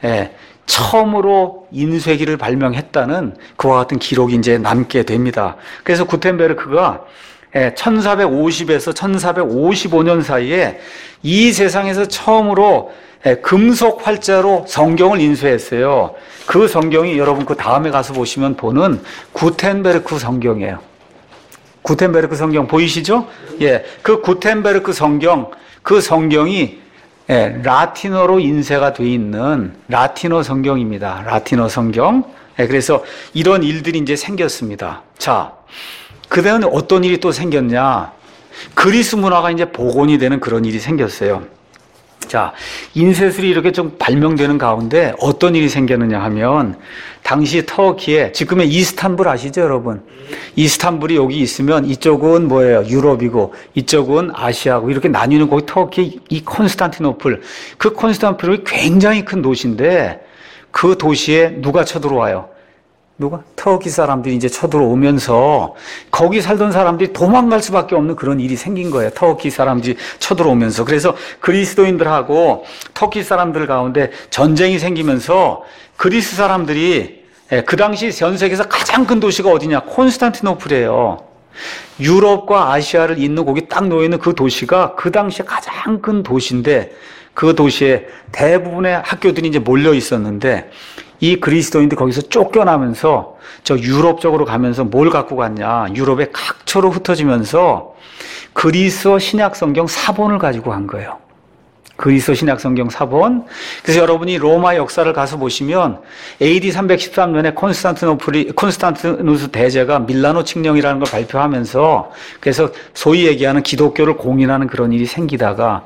처음으로 인쇄기를 발명했다는 그와 같은 기록이 이제 남게 됩니다. 그래서 구텐베르크가 1450에서 1455년 사이에 이 세상에서 처음으로 금속 활자로 성경을 인쇄했어요. 그 성경이 여러분 그 다음에 가서 보시면 보는 구텐베르크 성경이에요. 구텐베르크 성경 보이시죠? 그 구텐베르크 성경, 그 성경이 라틴어로 인쇄가 되어 있는 라틴어 성경입니다. 라틴어 성경. 그래서 이런 일들이 이제 생겼습니다. 자, 그다음에 어떤 일이 또 생겼냐? 그리스 문화가 이제 복원이 되는 그런 일이 생겼어요. 자, 인쇄술이 이렇게 좀 발명되는 가운데 어떤 일이 생겼느냐 하면, 당시 터키에, 지금의 이스탄불 아시죠, 여러분? 이스탄불이 여기 있으면 이쪽은 뭐예요? 유럽이고, 이쪽은 아시아고, 이렇게 나뉘는 거기 터키, 이 콘스탄티노플. 그 콘스탄티노플이 굉장히 큰 도시인데, 그 도시에 누가 쳐들어와요? 터키 사람들이 이제 쳐들어오면서 거기 살던 사람들이 도망갈 수밖에 없는 그런 일이 생긴 거예요. 터키 사람들이 쳐들어오면서. 그래서 그리스도인들하고 터키 사람들 가운데 전쟁이 생기면서 그리스 사람들이 그 당시 전 세계에서 가장 큰 도시가 어디냐? 콘스탄티노플이에요. 유럽과 아시아를 잇는 거기 딱 놓여있는 그 도시가 그 당시에 가장 큰 도시인데, 그 도시에 대부분의 학교들이 이제 몰려 있었는데, 이 그리스도인들이 거기서 쫓겨나면서 저 유럽 쪽으로 가면서 뭘 갖고 갔냐? 유럽의 각처로 흩어지면서 그리스어 신약 성경 사본을 가지고 간 거예요. 그리스어 신약 성경 사본. 그래서 여러분이 로마 역사를 가서 보시면 AD 313년에 콘스탄티누스 대제가 밀라노 칙령이라는 걸 발표하면서, 그래서 소위 얘기하는 기독교를 공인하는 그런 일이 생기다가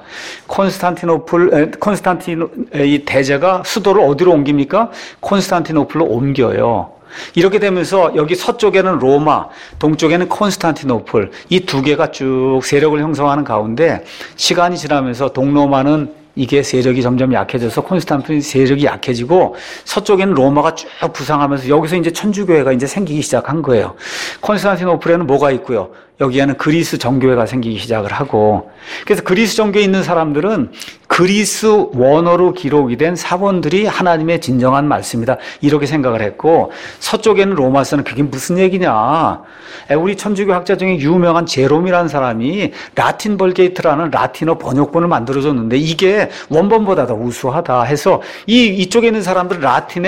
이 대제가 수도를 어디로 옮깁니까? 콘스탄티노플로 옮겨요. 이렇게 되면서 여기 서쪽에는 로마, 동쪽에는 콘스탄티노플, 이 두 개가 쭉 세력을 형성하는 가운데 시간이 지나면서 동로마는 이게 세력이 점점 약해져서 콘스탄티노플 세력이 약해지고, 서쪽에는 로마가 쭉 부상하면서 여기서 이제 천주교회가 이제 생기기 시작한 거예요. 콘스탄티노플에는 뭐가 있고요? 여기에는 그리스 정교회가 생기기 시작을 하고, 그래서 그리스 정교회에 있는 사람들은 그리스 원어로 기록이 된 사본들이 하나님의 진정한 말씀이다, 이렇게 생각을 했고, 서쪽에는 로마서는 그게 무슨 얘기냐? 우리 천주교 학자 중에 유명한 제롬이라는 사람이 라틴 벌게이트라는 라틴어 번역본을 만들어줬는데 이게 원본보다 더 우수하다 해서 이쪽에 있는 사람들은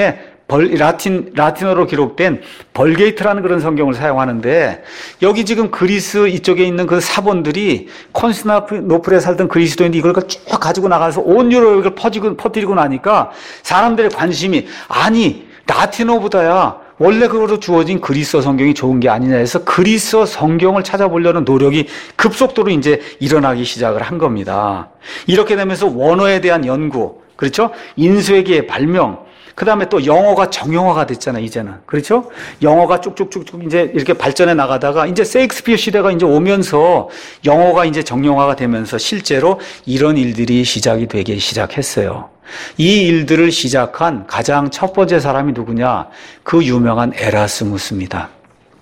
라틴어로 기록된 벌게이트라는 그런 성경을 사용하는데, 여기 지금 그리스 이쪽에 있는 그 사본들이 콘스탄티노플에 살던 그리스도인들이 이걸 쭉 가지고 나가서 온 유럽을 퍼뜨리고 나니까 사람들의 관심이, 아니 라틴어보다야 원래 그거로 주어진 그리스어 성경이 좋은 게 아니냐 해서 그리스어 성경을 찾아보려는 노력이 급속도로 이제 일어나기 시작을 한 겁니다. 이렇게 되면서 원어에 대한 연구, 그렇죠? 인수회계의 발명, 그 다음에 또 영어가 정형화가 됐잖아요, 이제는. 그렇죠? 영어가 쭉쭉쭉쭉 이제 이렇게 발전해 나가다가 이제 세익스피어 시대가 이제 오면서 영어가 이제 정형화가 되면서 실제로 이런 일들이 시작이 되기 시작했어요. 이 일들을 시작한 가장 첫 번째 사람이 누구냐? 그 유명한 에라스무스입니다.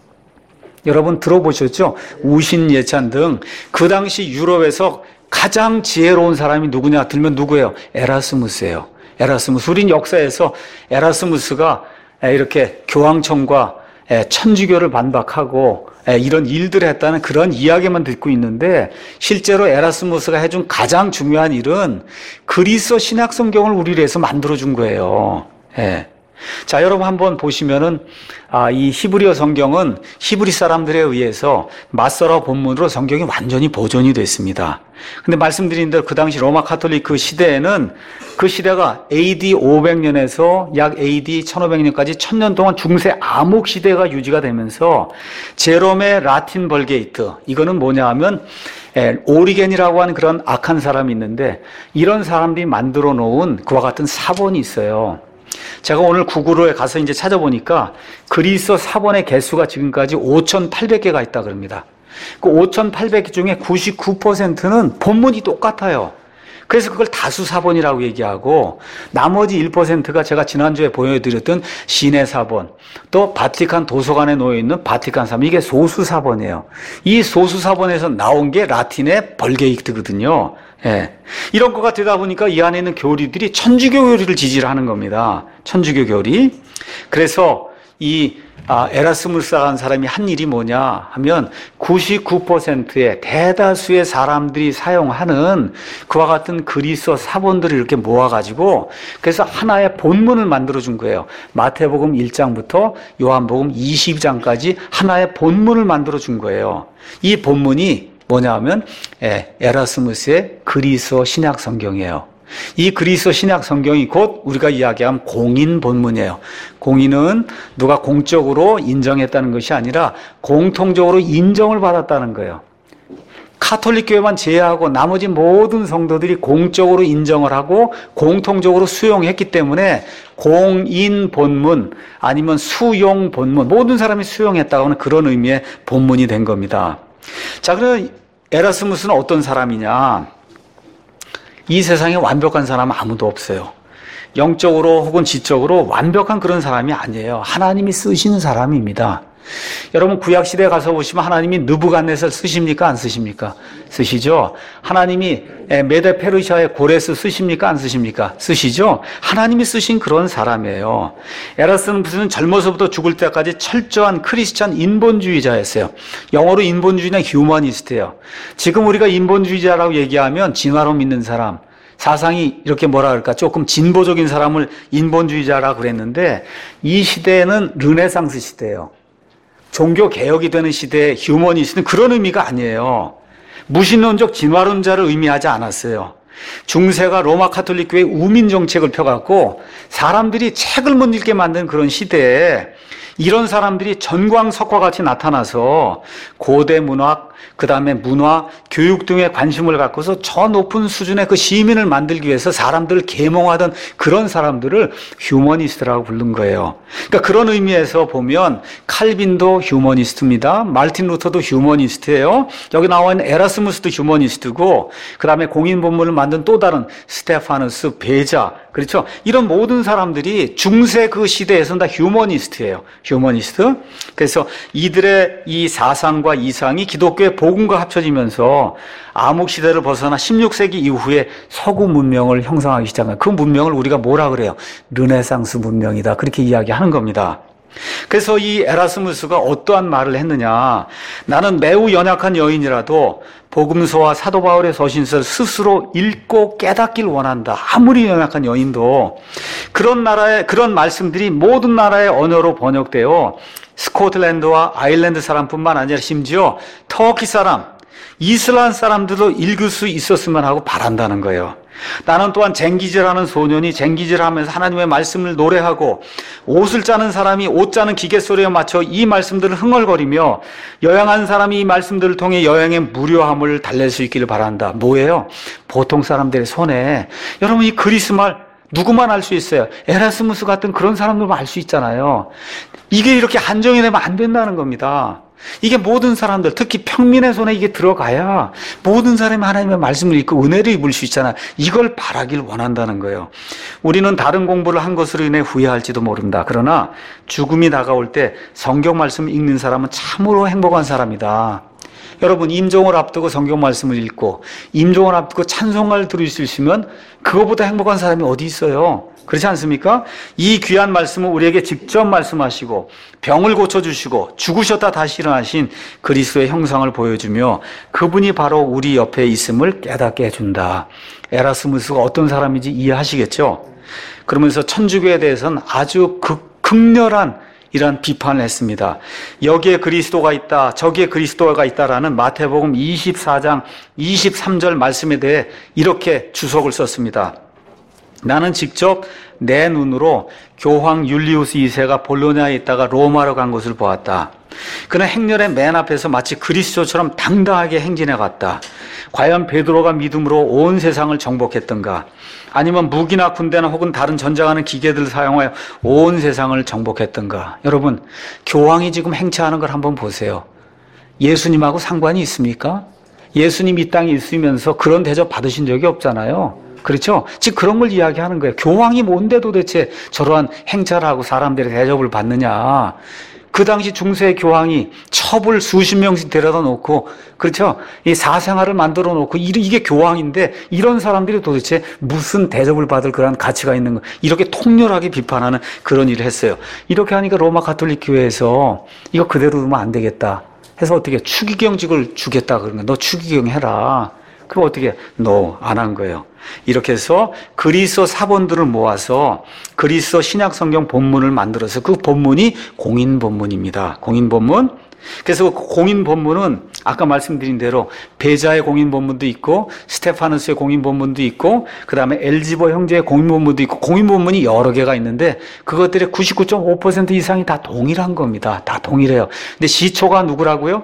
여러분 들어보셨죠? 우신예찬 등 그 당시 유럽에서 가장 지혜로운 사람이 누구냐? 들면 누구예요? 에라스무스예요. 에라스무스. 우린 역사에서 에라스무스가 이렇게 교황청과 천주교를 반박하고 이런 일들을 했다는 그런 이야기만 듣고 있는데 실제로 에라스무스가 해준 가장 중요한 일은 그리스어 신약 성경을 우리를 위해서 만들어준 거예요. 자, 여러분 한번 보시면은 이 히브리어 성경은 히브리 사람들에 의해서 맞서라 본문으로 성경이 완전히 보존이 됐습니다. 근데 말씀드린 대로 그 당시 로마 카톨릭 그 시대에는 그 시대가 AD 500년에서 약 AD 1500년까지 1000년 동안 중세 암흑 시대가 유지가 되면서 제롬의 라틴 벌게이트, 이거는 뭐냐 하면 오리겐이라고 하는 그런 악한 사람이 있는데 이런 사람들이 만들어 놓은 그와 같은 사본이 있어요. 제가 오늘 구글에 가서 이제 찾아보니까 그리스어 사본의 개수가 지금까지 5,800개가 있다 그럽니다. 그 5,800개 중에 99%는 본문이 똑같아요. 그래서 그걸 다수 사본이라고 얘기하고 나머지 1%가 제가 지난주에 보여드렸던 시내 사본, 또 바티칸 도서관에 놓여있는 바티칸 사본, 이게 소수 사본이에요. 이 소수 사본에서 나온 게 라틴의 벌게이트거든요. 이런 거가 되다 보니까 이 안에 있는 교리들이 천주교 교리를 지지를 하는 겁니다. 천주교 교리. 그래서 이 에라스무스라는 사람이 한 일이 뭐냐 하면 99%의 대다수의 사람들이 사용하는 그와 같은 그리스어 사본들을 이렇게 모아가지고 그래서 하나의 본문을 만들어준 거예요. 마태복음 1장부터 요한복음 20장까지 하나의 본문을 만들어준 거예요. 이 본문이 뭐냐 하면 에라스무스의 그리스어 신약 성경이에요. 이 그리스어 신약 성경이 곧 우리가 이야기한 공인 본문이에요. 공인은 누가 공적으로 인정했다는 것이 아니라 공통적으로 인정을 받았다는 거예요. 카톨릭 교회만 제외하고 나머지 모든 성도들이 공적으로 인정을 하고 공통적으로 수용했기 때문에 공인 본문 아니면 수용 본문, 모든 사람이 수용했다고 하는 그런 의미의 본문이 된 겁니다. 자, 그럼 에라스무스는 어떤 사람이냐? 이 세상에 완벽한 사람은 아무도 없어요. 영적으로 혹은 지적으로 완벽한 그런 사람이 아니에요. 하나님이 쓰시는 사람입니다. 여러분 구약시대에 가서 보시면 하나님이 느부갓네살 쓰십니까? 안 쓰십니까? 쓰시죠. 하나님이 메데 페르시아의 고레스 쓰십니까? 안 쓰십니까? 쓰시죠. 하나님이 쓰신 그런 사람이에요. 에라스무스는 젊어서부터 죽을 때까지 철저한 크리스찬 인본주의자였어요. 영어로 인본주의는 휴머니스트예요. 지금 우리가 인본주의자라고 얘기하면 진화로 믿는 사람, 사상이 이렇게 뭐라 그럴까 조금 진보적인 사람을 인본주의자라고 그랬는데 이 시대에는 르네상스 시대예요. 종교 개혁이 되는 시대의 휴머니스트는 그런 의미가 아니에요. 무신론적 진화론자를 의미하지 않았어요. 중세가 로마 카톨릭 교회 우민 정책을 펴갖고 사람들이 책을 못 읽게 만든 그런 시대에 이런 사람들이 전광석과 같이 나타나서 고대 문학, 그 다음에 문화, 교육 등에 관심을 갖고서 저 높은 수준의 그 시민을 만들기 위해서 사람들을 계몽하던 그런 사람들을 휴머니스트라고 부른 거예요. 그러니까 그런 의미에서 보면 칼빈도 휴머니스트입니다. 말틴 루터도 휴머니스트예요. 여기 나와 있는 에라스무스도 휴머니스트고 그 다음에 공인 본문을 만든 또 다른 스테파누스, 베자, 그렇죠? 이런 모든 사람들이 중세 그 시대에서는 다 휴머니스트예요. 휴머니스트. 그래서 이들의 이 사상과 이상이 기독교의 복음과 합쳐지면서 암흑 시대를 벗어나 16세기 이후에 서구 문명을 형성하기 시작한 그 문명을 우리가 뭐라 그래요? 르네상스 문명이다. 그렇게 이야기하는 겁니다. 그래서 이 에라스무스가 어떠한 말을 했느냐? 나는 매우 연약한 여인이라도 복음서와 사도 바울의 서신서를 스스로 읽고 깨닫길 원한다. 아무리 연약한 여인도 그런 말씀들이 모든 나라의 언어로 번역되어 스코틀랜드와 아일랜드 사람뿐만 아니라 심지어 터키 사람, 이슬람 사람들도 읽을 수 있었으면 하고 바란다는 거예요. 나는 또한 쟁기질하는 소년이 쟁기질하면서 하나님의 말씀을 노래하고 옷을 짜는 사람이 옷 짜는 기계 소리에 맞춰 이 말씀들을 흥얼거리며 여행한 사람이 이 말씀들을 통해 여행의 무료함을 달랠 수 있기를 바란다. 뭐예요? 보통 사람들의 손에 여러분 이 그리스 말 누구만 알 수 있어요? 에라스무스 같은 그런 사람들만 알 수 있잖아요. 이게 이렇게 한정이 되면 안 된다는 겁니다. 이게 모든 사람들, 특히 평민의 손에 이게 들어가야 모든 사람이 하나님의 말씀을 읽고 은혜를 입을 수 있잖아. 이걸 바라길 원한다는 거예요. 우리는 다른 공부를 한 것으로 인해 후회할지도 모른다. 그러나 죽음이 다가올 때 성경 말씀을 읽는 사람은 참으로 행복한 사람이다. 여러분, 임종을 앞두고 성경 말씀을 읽고 임종을 앞두고 찬송가를 들을 수 있으면 그거보다 행복한 사람이 어디 있어요? 그렇지 않습니까? 이 귀한 말씀을 우리에게 직접 말씀하시고 병을 고쳐주시고 죽으셨다 다시 일어나신 그리스도의 형상을 보여주며 그분이 바로 우리 옆에 있음을 깨닫게 해준다. 에라스무스가 어떤 사람인지 이해하시겠죠? 그러면서 천주교에 대해서는 아주 극렬한 이런 비판을 했습니다. 여기에 그리스도가 있다, 저기에 그리스도가 있다라는 마태복음 24장 23절 말씀에 대해 이렇게 주석을 썼습니다. 나는 직접 내 눈으로 교황 율리우스 2세가 볼로냐에 있다가 로마로 간 것을 보았다. 그는 행렬의 맨 앞에서 마치 그리스도처럼 당당하게 행진해 갔다. 과연 베드로가 믿음으로 온 세상을 정복했던가? 아니면 무기나 군대나 혹은 다른 전쟁하는 기계들을 사용하여 온 세상을 정복했던가? 여러분, 교황이 지금 행차하는 걸 한번 보세요. 예수님하고 상관이 있습니까? 예수님 이 땅에 있으면서 그런 대접 받으신 적이 없잖아요. 그렇죠? 즉 그런 걸 이야기하는 거예요. 교황이 뭔데 도대체 저러한 행차를 하고 사람들의 대접을 받느냐. 그 당시 중세 교황이 첩을 수십 명씩 데려다 놓고, 그렇죠? 이 사생활을 만들어 놓고, 이게 교황인데, 이런 사람들이 도대체 무슨 대접을 받을 그런 가치가 있는 거, 이렇게 통렬하게 비판하는 그런 일을 했어요. 이렇게 하니까 로마 가톨릭 교회에서 이거 그대로 두면 안 되겠다 해서 어떻게 추기경직을 주겠다 그런 거야. 너 추기경 해라. 그럼 어떻게? 너 안 한 거예요. 이렇게 해서 그리스도 사본들을 모아서 그리스도 신약 성경 본문을 만들어서 그 본문이 공인 본문입니다. 공인 본문. 그래서 공인 본문은 아까 말씀드린 대로 베자의 공인 본문도 있고 스테파누스의 공인 본문도 있고 그다음에 엘지보 형제의 공인 본문도 있고 공인 본문이 여러 개가 있는데 그것들의 99.5% 이상이 다 동일한 겁니다. 다 동일해요. 근데 시초가 누구라고요?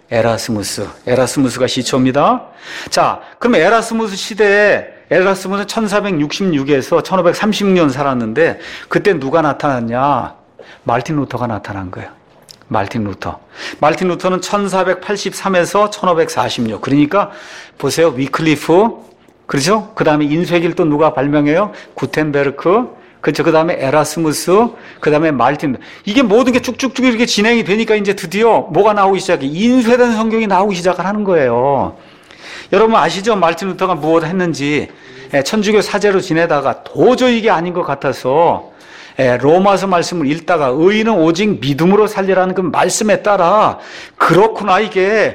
에라스무스가 시초입니다. 자, 그럼 에라스무스 시대에 에라스무스는 1466에서 1530년 살았는데 그때 누가 나타났냐? 마르틴 루터가 나타난 거예요. 마르틴 루터는 1483에서 1546. 그러니까 보세요. 위클리프, 그렇죠? 그 다음에 인쇄기를 또 누가 발명해요? 구텐베르크, 그렇죠? 그 다음에 에라스무스, 그 다음에 마르틴. 이게 모든 게 쭉쭉쭉 이렇게 진행이 되니까 이제 드디어 뭐가 나오기 시작해? 인쇄된 성경이 나오기 시작을 하는 거예요. 여러분 아시죠? 마르틴 루터가 무엇을 했는지. 천주교 사제로 지내다가 도저히 이게 아닌 것 같아서 로마서 말씀을 읽다가 의인은 오직 믿음으로 살리라는 그 말씀에 따라 그렇구나 이게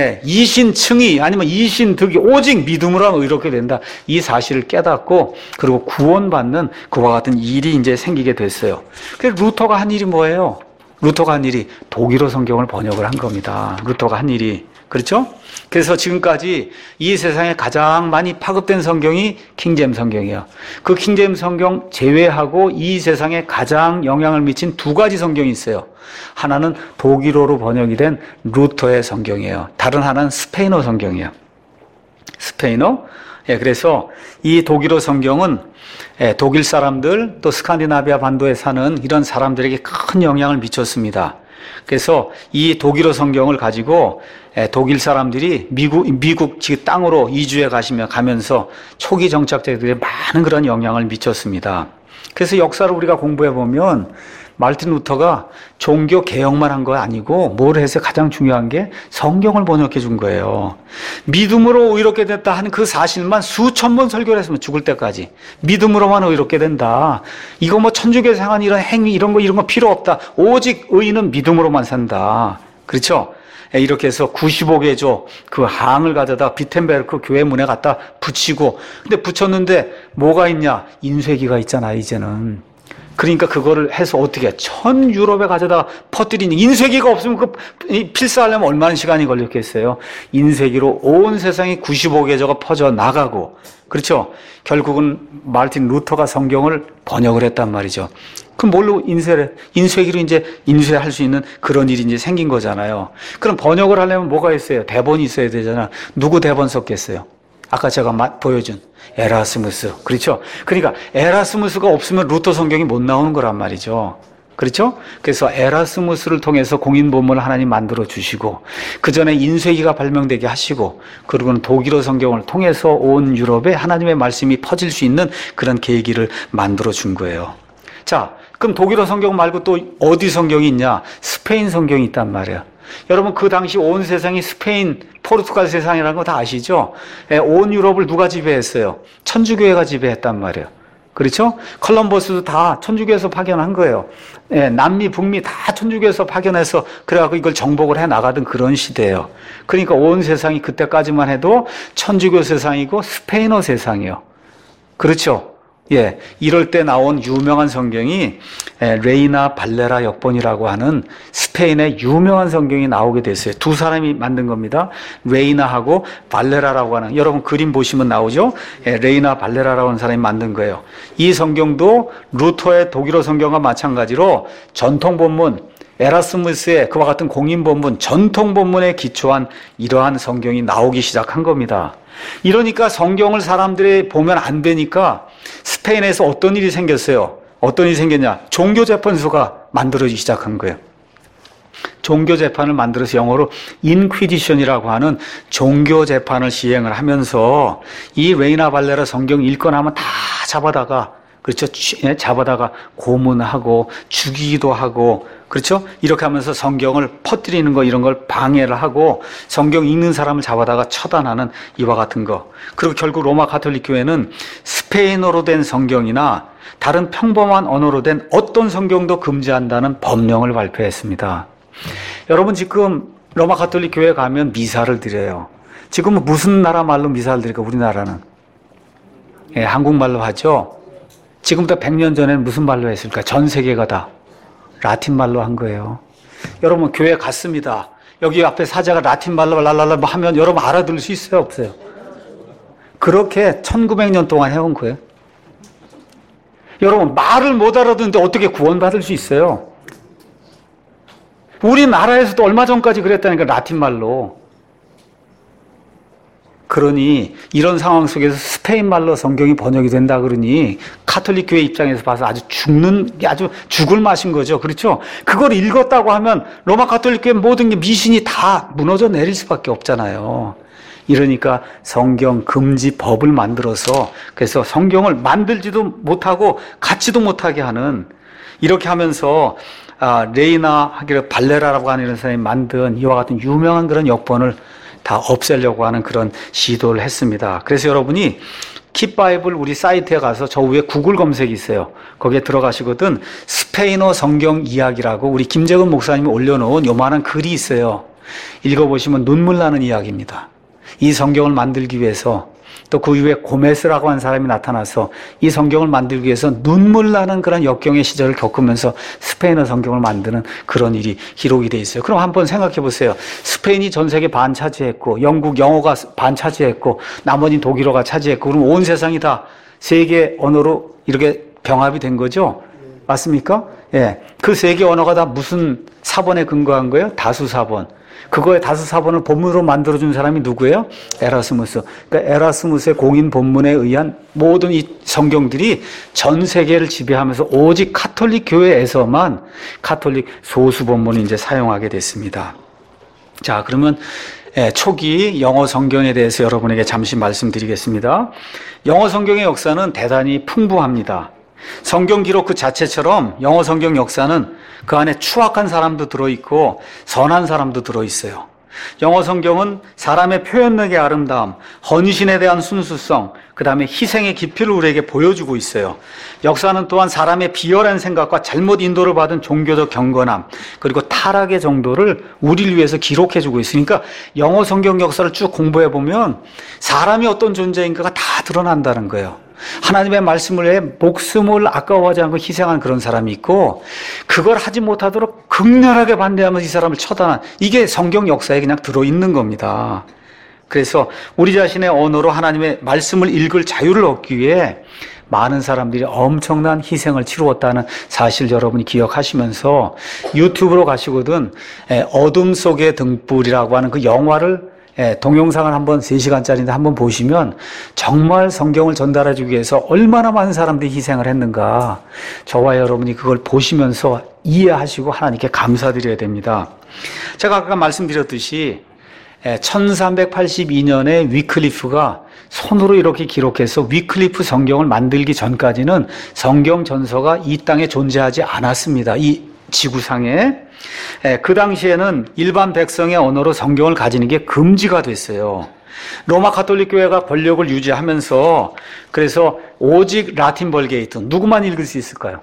이신층이 아니면 이신득이 오직 믿음으로 하면 의롭게 된다. 이 사실을 깨닫고 그리고 구원받는 그와 같은 일이 이제 생기게 됐어요. 그래서 루터가 한 일이 뭐예요? 루터가 한 일이 독일어 성경을 번역을 한 겁니다. 루터가 한 일이. 그렇죠? 그래서 지금까지 이 세상에 가장 많이 파급된 성경이 킹제임스 성경이에요. 그 킹제임스 성경 제외하고 이 세상에 가장 영향을 미친 두 가지 성경이 있어요. 하나는 독일어로 번역이 된 루터의 성경이에요. 다른 하나는 스페인어 성경이에요. 스페인어? 그래서 이 독일어 성경은 독일 사람들 또 스칸디나비아 반도에 사는 이런 사람들에게 큰 영향을 미쳤습니다. 그래서 이 독일어 성경을 가지고 독일 사람들이 미국 땅으로 이주해 가면서 초기 정착자들이 많은 그런 영향을 미쳤습니다. 그래서 역사를 우리가 공부해 보면 마르틴 루터가 종교 개혁만 한 거 아니고 뭘 해서 가장 중요한 게 성경을 번역해 준 거예요. 믿음으로 의롭게 됐다 하는 그 사실만 수천 번 설교를 했으면 죽을 때까지. 믿음으로만 의롭게 된다. 이거 뭐 천주교에서 행한 이런 행위 이런 거 필요 없다. 오직 의인은 믿음으로만 산다. 그렇죠? 이렇게 해서 95개조 그 항을 가져다 비텐베르크 교회 문에 갖다 붙이고 근데 붙였는데 뭐가 있냐? 인쇄기가 있잖아 이제는. 그러니까 그거를 해서 어떻게 해? 전 유럽에 가져다 퍼뜨리는, 인쇄기가 없으면 필사하려면 얼마나 시간이 걸렸겠어요? 인쇄기로 온 세상에 95개조가 퍼져 나가고, 그렇죠? 결국은 마르틴 루터가 성경을 번역을 했단 말이죠. 그럼 뭘로 인쇄기로 이제 인쇄할 수 있는 그런 일이 이제 생긴 거잖아요. 그럼 번역을 하려면 뭐가 있어요? 대본이 있어야 되잖아. 누구 대본 썼겠어요? 아까 제가 보여준 에라스무스. 그렇죠? 그러니까 에라스무스가 없으면 루터 성경이 못 나오는 거란 말이죠. 그렇죠? 그래서 에라스무스를 통해서 공인 본문을 하나님 만들어 주시고, 그 전에 인쇄기가 발명되게 하시고, 그리고는 독일어 성경을 통해서 온 유럽에 하나님의 말씀이 퍼질 수 있는 그런 계기를 만들어 준 거예요. 자, 그럼 독일어 성경 말고 또 어디 성경이 있냐? 스페인 성경이 있단 말이에요. 여러분, 그 당시 온 세상이 스페인, 포르투갈 세상이라는 거 다 아시죠? 온 유럽을 누가 지배했어요? 천주교회가 지배했단 말이에요. 그렇죠? 컬럼버스도 다 천주교에서 파견한 거예요. 남미, 북미 다 천주교에서 파견해서 그래갖고 이걸 정복을 해 나가던 그런 시대예요. 그러니까 온 세상이 그때까지만 해도 천주교 세상이고 스페인어 세상이에요. 그렇죠? 예, 이럴 때 나온 유명한 성경이 레이나 발레라 역본이라고 하는 스페인의 유명한 성경이 나오게 됐어요. 두 사람이 만든 겁니다. 레이나하고 발레라라고 하는, 여러분 그림 보시면 나오죠? 레이나 발레라라고 하는 사람이 만든 거예요. 이 성경도 루터의 독일어 성경과 마찬가지로 전통 본문, 에라스무스의 그와 같은 공인 본문, 전통 본문에 기초한 이러한 성경이 나오기 시작한 겁니다. 이러니까 성경을 사람들이 보면 안 되니까 스페인에서 어떤 일이 생겼어요? 어떤 일이 생겼냐? 종교재판소가 만들어지기 시작한 거예요. 종교재판을 만들어서 영어로 인퀴디션이라고 하는 종교재판을 시행을 하면서 이 레이나 발레라 성경 읽거나 하면 다 잡아다가, 그렇죠? 잡아다가 고문하고 죽이기도 하고, 그렇죠? 이렇게 하면서 성경을 퍼뜨리는 거, 이런 걸 방해를 하고 성경 읽는 사람을 잡아다가 처단하는 이와 같은 거. 그리고 결국 로마 가톨릭 교회는 스페인어로 된 성경이나 다른 평범한 언어로 된 어떤 성경도 금지한다는 법령을 발표했습니다. 여러분, 지금 로마 가톨릭 교회에 가면 미사를 드려요. 지금은 무슨 나라 말로 미사를 드릴까? 우리나라는 한국말로 하죠. 지금부터 100년 전에는 무슨 말로 했을까? 전 세계가 다 라틴 말로 한 거예요. 여러분, 교회 갔습니다. 여기 앞에 사자가 라틴 말로 랄랄라 하면 여러분 알아들을 수 있어요? 없어요? 그렇게 1900년 동안 해온 거예요. 여러분, 말을 못 알아듣는데 어떻게 구원받을 수 있어요? 우리나라에서도 얼마 전까지 그랬다니까, 라틴 말로. 그러니 이런 상황 속에서 스페인 말로 성경이 번역이 된다 그러니 가톨릭 교회 입장에서 봐서 아주 죽을 맛인 거죠. 그렇죠? 그걸 읽었다고 하면 로마 가톨릭 교회 모든 게 미신이 다 무너져 내릴 수밖에 없잖아요. 이러니까 성경 금지 법을 만들어서, 그래서 성경을 만들지도 못하고 갖지도 못하게 하는, 이렇게 하면서 레이나 하기를 발레라라고 하는 이런 사람이 만든 이와 같은 유명한 그런 역본을 다 없애려고 하는 그런 시도를 했습니다. 그래서 여러분이 킵바이블 우리 사이트에 가서 저 위에 구글 검색이 있어요. 거기에 들어가시거든 스페인어 성경 이야기라고 우리 김재근 목사님이 올려놓은 요만한 글이 있어요. 읽어보시면 눈물 나는 이야기입니다. 이 성경을 만들기 위해서, 또 그 이후에 고메스라고 하는 사람이 나타나서 이 성경을 만들기 위해서 눈물 나는 그런 역경의 시절을 겪으면서 스페인어 성경을 만드는 그런 일이 기록이 돼 있어요. 그럼 한번 생각해 보세요. 스페인이 전 세계 반 차지했고, 영국 영어가 반 차지했고, 나머지 독일어가 차지했고, 그럼 온 세상이 다 세계 언어로 이렇게 병합이 된 거죠? 맞습니까? 예. 그 세계 언어가 다 무슨 사본에 근거한 거예요? 다수사본. 그거의 다수사본을 본문으로 만들어준 사람이 누구예요? 에라스무스. 그러니까 에라스무스의 공인 본문에 의한 모든 이 성경들이 전 세계를 지배하면서 오직 가톨릭 교회에서만 가톨릭 소수 본문을 이제 사용하게 됐습니다. 자, 그러면 초기 영어 성경에 대해서 여러분에게 잠시 말씀드리겠습니다. 영어 성경의 역사는 대단히 풍부합니다. 성경 기록 그 자체처럼 영어 성경 역사는 그 안에 추악한 사람도 들어있고 선한 사람도 들어있어요. 영어 성경은 사람의 표현력의 아름다움, 헌신에 대한 순수성, 그 다음에 희생의 깊이를 우리에게 보여주고 있어요. 역사는 또한 사람의 비열한 생각과 잘못 인도를 받은 종교적 경건함, 그리고 타락의 정도를 우리를 위해서 기록해주고 있으니까 영어 성경 역사를 쭉 공부해보면 사람이 어떤 존재인가가 다 드러난다는 거예요. 하나님의 말씀을 위해 목숨을 아까워하지 않고 희생한 그런 사람이 있고, 그걸 하지 못하도록 극렬하게 반대하면서 이 사람을 처단한, 이게 성경 역사에 그냥 들어있는 겁니다. 그래서 우리 자신의 언어로 하나님의 말씀을 읽을 자유를 얻기 위해 많은 사람들이 엄청난 희생을 치루었다는 사실 여러분이 기억하시면서 유튜브로 가시거든 어둠 속의 등불이라고 하는 그 영화를 동영상을 한번 3시간짜리인데 한번 보시면 정말 성경을 전달해 주기 위해서 얼마나 많은 사람들이 희생을 했는가, 저와 여러분이 그걸 보시면서 이해하시고 하나님께 감사드려야 됩니다. 제가 아까 말씀드렸듯이 1382년에 위클리프가 손으로 이렇게 기록해서 위클리프 성경을 만들기 전까지는 성경 전서가 이 땅에 존재하지 않았습니다. 이 지구상에. 그 당시에는 일반 백성의 언어로 성경을 가지는 게 금지가 됐어요. 로마 가톨릭 교회가 권력을 유지하면서, 그래서 오직 라틴 벌게이트, 누구만 읽을 수 있을까요?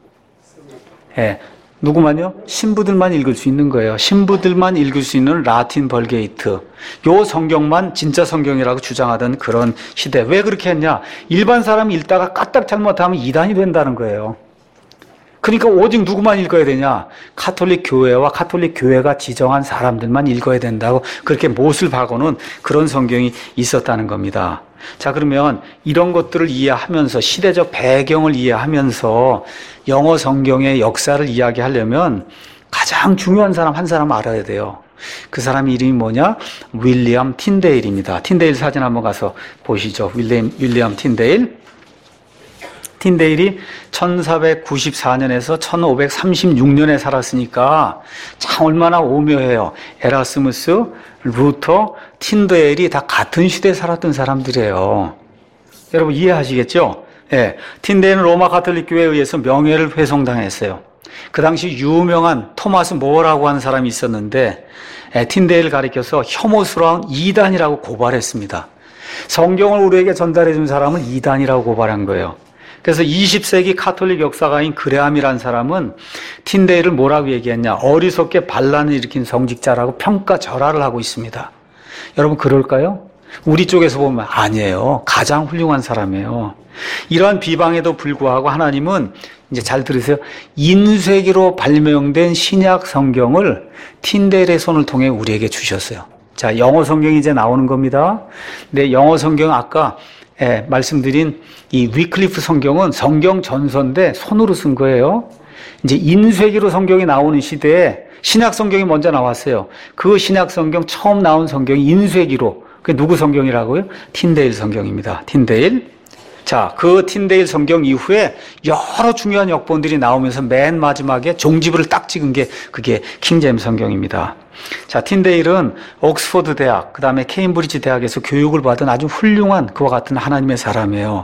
누구만요? 신부들만 읽을 수 있는 거예요. 신부들만 읽을 수 있는 라틴 벌게이트. 요 성경만 진짜 성경이라고 주장하던 그런 시대. 왜 그렇게 했냐? 일반 사람이 읽다가 까딱 잘못하면 이단이 된다는 거예요. 그러니까 오직 누구만 읽어야 되냐? 가톨릭 교회와 가톨릭 교회가 지정한 사람들만 읽어야 된다고 그렇게 못을 박아놓은 그런 성경이 있었다는 겁니다. 자, 그러면 이런 것들을 이해하면서 시대적 배경을 이해하면서 영어 성경의 역사를 이야기하려면 가장 중요한 사람 한 사람 알아야 돼요. 그 사람 이름이 뭐냐? 윌리엄 틴데일입니다. 틴데일 사진 한번 가서 보시죠. 윌리엄 틴데일. 틴데일이 1494년에서 1536년에 살았으니까 참 얼마나 오묘해요. 에라스무스, 루터, 틴데일이 다 같은 시대에 살았던 사람들이에요. 여러분 이해하시겠죠? 예. 틴데일은 로마 가톨릭 교회에 의해서 명예를 훼손당했어요. 그 당시 유명한 토마스 모어라고 하는 사람이 있었는데 틴데일을 가리켜서 혐오스러운 이단이라고 고발했습니다. 성경을 우리에게 전달해 준 사람은 이단이라고 고발한 거예요. 그래서 20세기 가톨릭 역사가인 그레함이라는 사람은 틴데일을 뭐라고 얘기했냐? 어리석게 반란을 일으킨 성직자라고 평가절하를 하고 있습니다. 여러분 그럴까요? 우리 쪽에서 보면 아니에요. 가장 훌륭한 사람이에요. 이러한 비방에도 불구하고 하나님은, 이제 잘 들으세요, 인쇄기로 발명된 신약 성경을 틴데일의 손을 통해 우리에게 주셨어요. 자, 영어 성경이 이제 나오는 겁니다. 근데 영어 성경 아까 말씀드린 이 위클리프 성경은 성경 전서인데 손으로 쓴 거예요. 이제 인쇄기로 성경이 나오는 시대에 신약 성경이 먼저 나왔어요. 그 신약 성경 처음 나온 성경이 인쇄기로, 그게 누구 성경이라고요? 틴데일 성경입니다. 틴데일. 자, 그 틴데일 성경 이후에 여러 중요한 역본들이 나오면서 맨 마지막에 종지부를 딱 찍은 게 그게 킹제임스 성경입니다. 자, 틴데일은 옥스퍼드 대학, 그 다음에 케임브리지 대학에서 교육을 받은 아주 훌륭한 그와 같은 하나님의 사람이에요.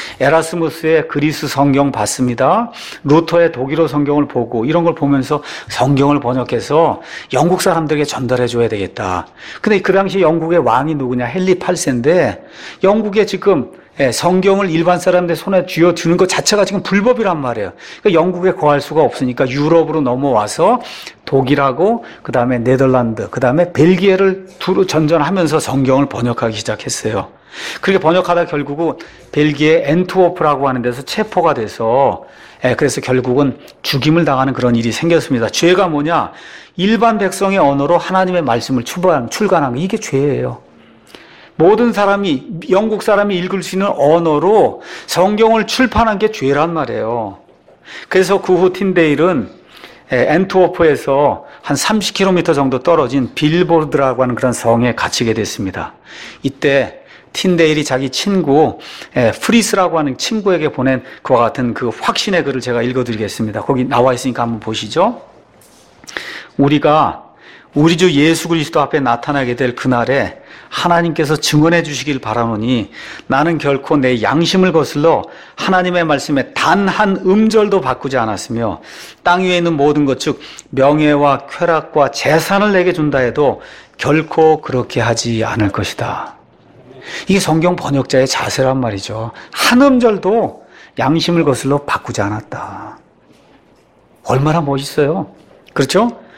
에라스무스의 그리스 성경 봤습니다. 루터의 독일어 성경을 보고 이런 걸 보면서 성경을 번역해서 영국 사람들에게 전달해 줘야 되겠다. 근데 그 당시 영국의 왕이 누구냐? 헨리 8세인데 영국에 지금 성경을 일반 사람들 손에 쥐어주는 것 자체가 지금 불법이란 말이에요. 그러니까 영국에 거할 수가 없으니까 유럽으로 넘어와서 독일하고 그 다음에 네덜란드, 그 다음에 벨기에를 두루 전전하면서 성경을 번역하기 시작했어요. 그렇게 번역하다 결국은 벨기에 엔트워프라고 하는 데서 체포가 돼서 그래서 결국은 죽임을 당하는 그런 일이 생겼습니다. 죄가 뭐냐? 일반 백성의 언어로 하나님의 말씀을 출간한 거, 이게 죄예요. 모든 사람이, 영국 사람이 읽을 수 있는 언어로 성경을 출판한 게 죄란 말이에요. 그래서 그 후 틴데일은 엔트워프에서 한 30km 정도 떨어진 빌보르드라고 하는 그런 성에 갇히게 됐습니다. 이때 틴데일이 자기 친구 프리스라고 하는 친구에게 보낸 그와 같은 그 확신의 글을 제가 읽어드리겠습니다. 거기 나와 있으니까 한번 보시죠. 우리가 우리 주 예수 그리스도 앞에 나타나게 될 그날에 하나님께서 증언해 주시길 바라노니 나는 결코 내 양심을 거슬러 하나님의 말씀에 단 한 음절도 바꾸지 않았으며 땅 위에 있는 모든 것 즉 명예와 쾌락과 재산을 내게 준다 해도 결코 그렇게 하지 않을 것이다. 이게 성경 번역자의 자세란 말이죠. 한 음절도 양심을 거슬러 바꾸지 않았다. 얼마나 멋있어요. 그렇죠?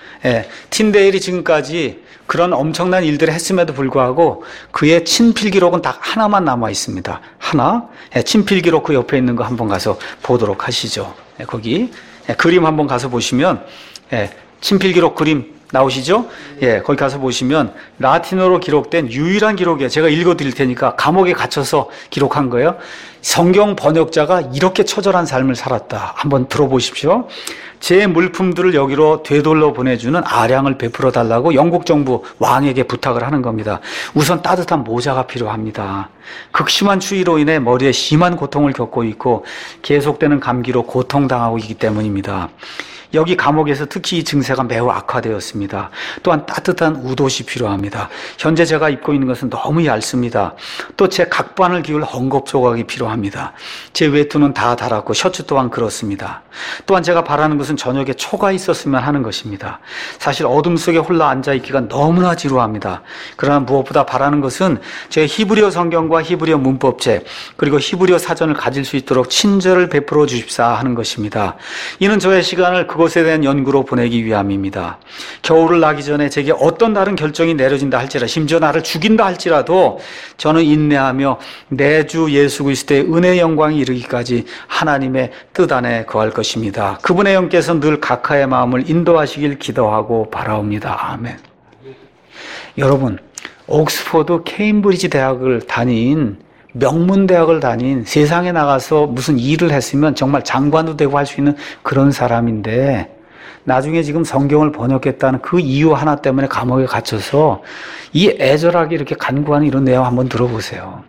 틴데일이 지금까지 그런 엄청난 일들을 했음에도 불구하고 그의 친필 기록은 딱 하나만 남아 있습니다. 하나. 친필 기록 그 옆에 있는 거 한번 가서 보도록 하시죠. 거기 그림 한번 가서 보시면 친필 기록 그림 나오시죠? 거기 가서 보시면 라틴어로 기록된 유일한 기록이에요. 제가 읽어드릴 테니까 감옥에 갇혀서 기록한 거예요. 성경 번역자가 이렇게 처절한 삶을 살았다. 한번 들어보십시오. 제 물품들을 여기로 되돌려 보내주는 아량을 베풀어 달라고 영국 정부 왕에게 부탁을 하는 겁니다. 우선 따뜻한 모자가 필요합니다. 극심한 추위로 인해 머리에 심한 고통을 겪고 있고 계속되는 감기로 고통당하고 있기 때문입니다. 여기 감옥에서 특히 이 증세가 매우 악화되었습니다. 또한 따뜻한 웃옷이 필요합니다. 현재 제가 입고 있는 것은 너무 얇습니다. 또 제 각반을 기울 헝겊 조각이 필요합니다. 제 외투는 다 닳았고 셔츠 또한 그렇습니다. 또한 제가 바라는 것은 저녁에 초가 있었으면 하는 것입니다. 사실 어둠 속에 홀라 앉아있기가 너무나 지루합니다. 그러나 무엇보다 바라는 것은 제 히브리어 성경과 히브리어 문법책 그리고 히브리어 사전을 가질 수 있도록 친절을 베풀어 주십사 하는 것입니다. 이는 저의 시간을 그것에 대한 연구로 보내기 위함입니다. 겨울을 나기 전에 제게 어떤 다른 결정이 내려진다 할지라도 심지어 나를 죽인다 할지라도 저는 인내하며 내 주 예수 그리스도의 은혜의 영광이 이르기까지 하나님의 뜻 안에 거할 것입니다. 그분의 영께서 늘 각하의 마음을 인도하시길 기도하고 바라옵니다. 아멘. 여러분, 옥스퍼드 케임브리지 대학을 다닌 명문대학을 다닌 세상에 나가서 무슨 일을 했으면 정말 장관도 되고 할 수 있는 그런 사람인데 나중에 지금 성경을 번역했다는 그 이유 하나 때문에 감옥에 갇혀서 이 애절하게 이렇게 간구하는 이런 내용 한번 들어보세요.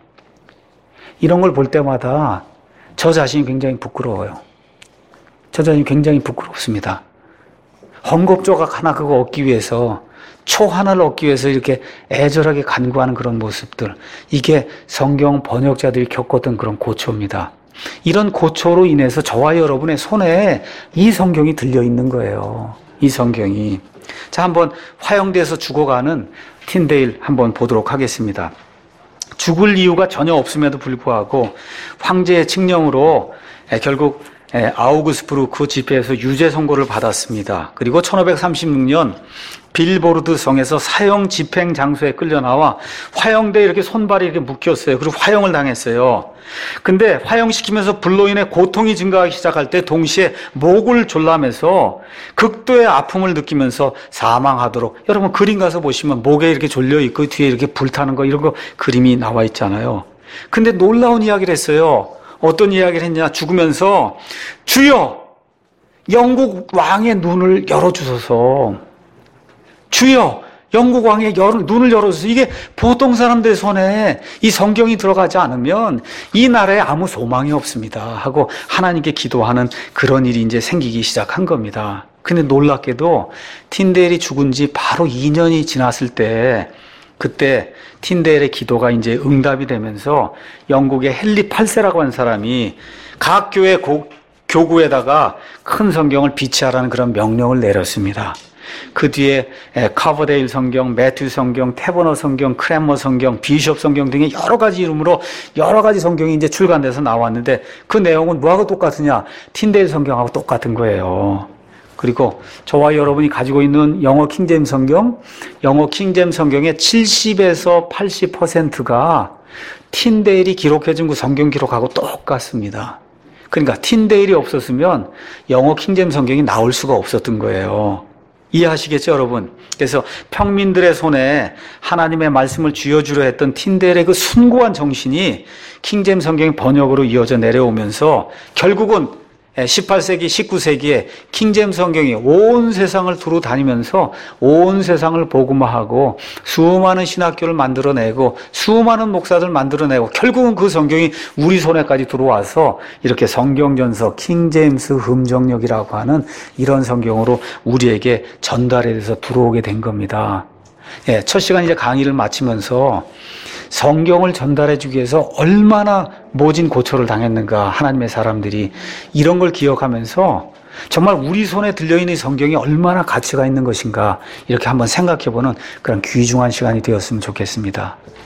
이런 걸 볼 때마다 저 자신이 굉장히 부끄러워요. 저 자신이 굉장히 부끄럽습니다. 헝겊 조각 하나 그거 얻기 위해서 초 하나를 얻기 위해서 이렇게 애절하게 간구하는 그런 모습들, 이게 성경 번역자들이 겪었던 그런 고초입니다. 이런 고초로 인해서 저와 여러분의 손에 이 성경이 들려있는 거예요. 이 성경이. 자, 한번 화형돼서 죽어가는 틴데일 한번 보도록 하겠습니다. 죽을 이유가 전혀 없음에도 불구하고 황제의 칙령으로 결국 아우구스부르크 집회에서 유죄 선고를 받았습니다. 그리고 1536년 빌보르드 성에서 사형 집행 장소에 끌려 나와 화형대에 이렇게 손발이 이렇게 묶였어요. 그리고 화형을 당했어요. 근데 화형시키면서 불로 인해 고통이 증가하기 시작할 때 동시에 목을 졸라매서 극도의 아픔을 느끼면서 사망하도록, 여러분 그림 가서 보시면 목에 이렇게 졸려 있고 뒤에 이렇게 불타는 거 이런 거 그림이 나와 있잖아요. 근데 놀라운 이야기를 했어요. 어떤 이야기를 했냐? 죽으면서 주여 영국 왕의 눈을 열어주소서. 주여 영국 왕의 눈을 열어주소서. 이게 보통 사람들의 손에 이 성경이 들어가지 않으면 이 나라에 아무 소망이 없습니다 하고 하나님께 기도하는 그런 일이 이제 생기기 시작한 겁니다. 근데 놀랍게도 틴데일이 죽은 지 바로 2년이 지났을 때 그때 틴데일의 기도가 이제 응답이 되면서 영국의 헨리 8세라고 하는 사람이 각 교회 교구에다가 큰 성경을 비치하라는 그런 명령을 내렸습니다. 그 뒤에 커버데일 성경, 매튜 성경, 태버너 성경, 크랜머 성경, 비숍 성경 등의 여러 가지 이름으로 여러 가지 성경이 이제 출간돼서 나왔는데 그 내용은 뭐하고 똑같으냐? 틴데일 성경하고 똑같은 거예요. 그리고 저와 여러분이 가지고 있는 영어 킹제임 성경, 영어 킹제임 성경의 70에서 80%가 틴데일이 기록해준 그 성경 기록하고 똑같습니다. 그러니까 틴데일이 없었으면 영어 킹제임 성경이 나올 수가 없었던 거예요. 이해하시겠죠, 여러분? 그래서 평민들의 손에 하나님의 말씀을 쥐어주려 했던 틴데일의 그 숭고한 정신이 킹제임 성경의 번역으로 이어져 내려오면서 결국은 18세기, 19세기에 킹제임 성경이 온 세상을 두루 다니면서 온 세상을 복음화하고 수많은 신학교를 만들어내고 수많은 목사들 만들어내고 결국은 그 성경이 우리 손에까지 들어와서 이렇게 성경전서 킹제임스 흠정력이라고 하는 이런 성경으로 우리에게 전달이 돼서 들어오게 된 겁니다. 첫 시간 이제 강의를 마치면서 성경을 전달해 주기 위해서 얼마나 모진 고초를 당했는가, 하나님의 사람들이. 이런 걸 기억하면서 정말 우리 손에 들려있는 성경이 얼마나 가치가 있는 것인가 이렇게 한번 생각해 보는 그런 귀중한 시간이 되었으면 좋겠습니다.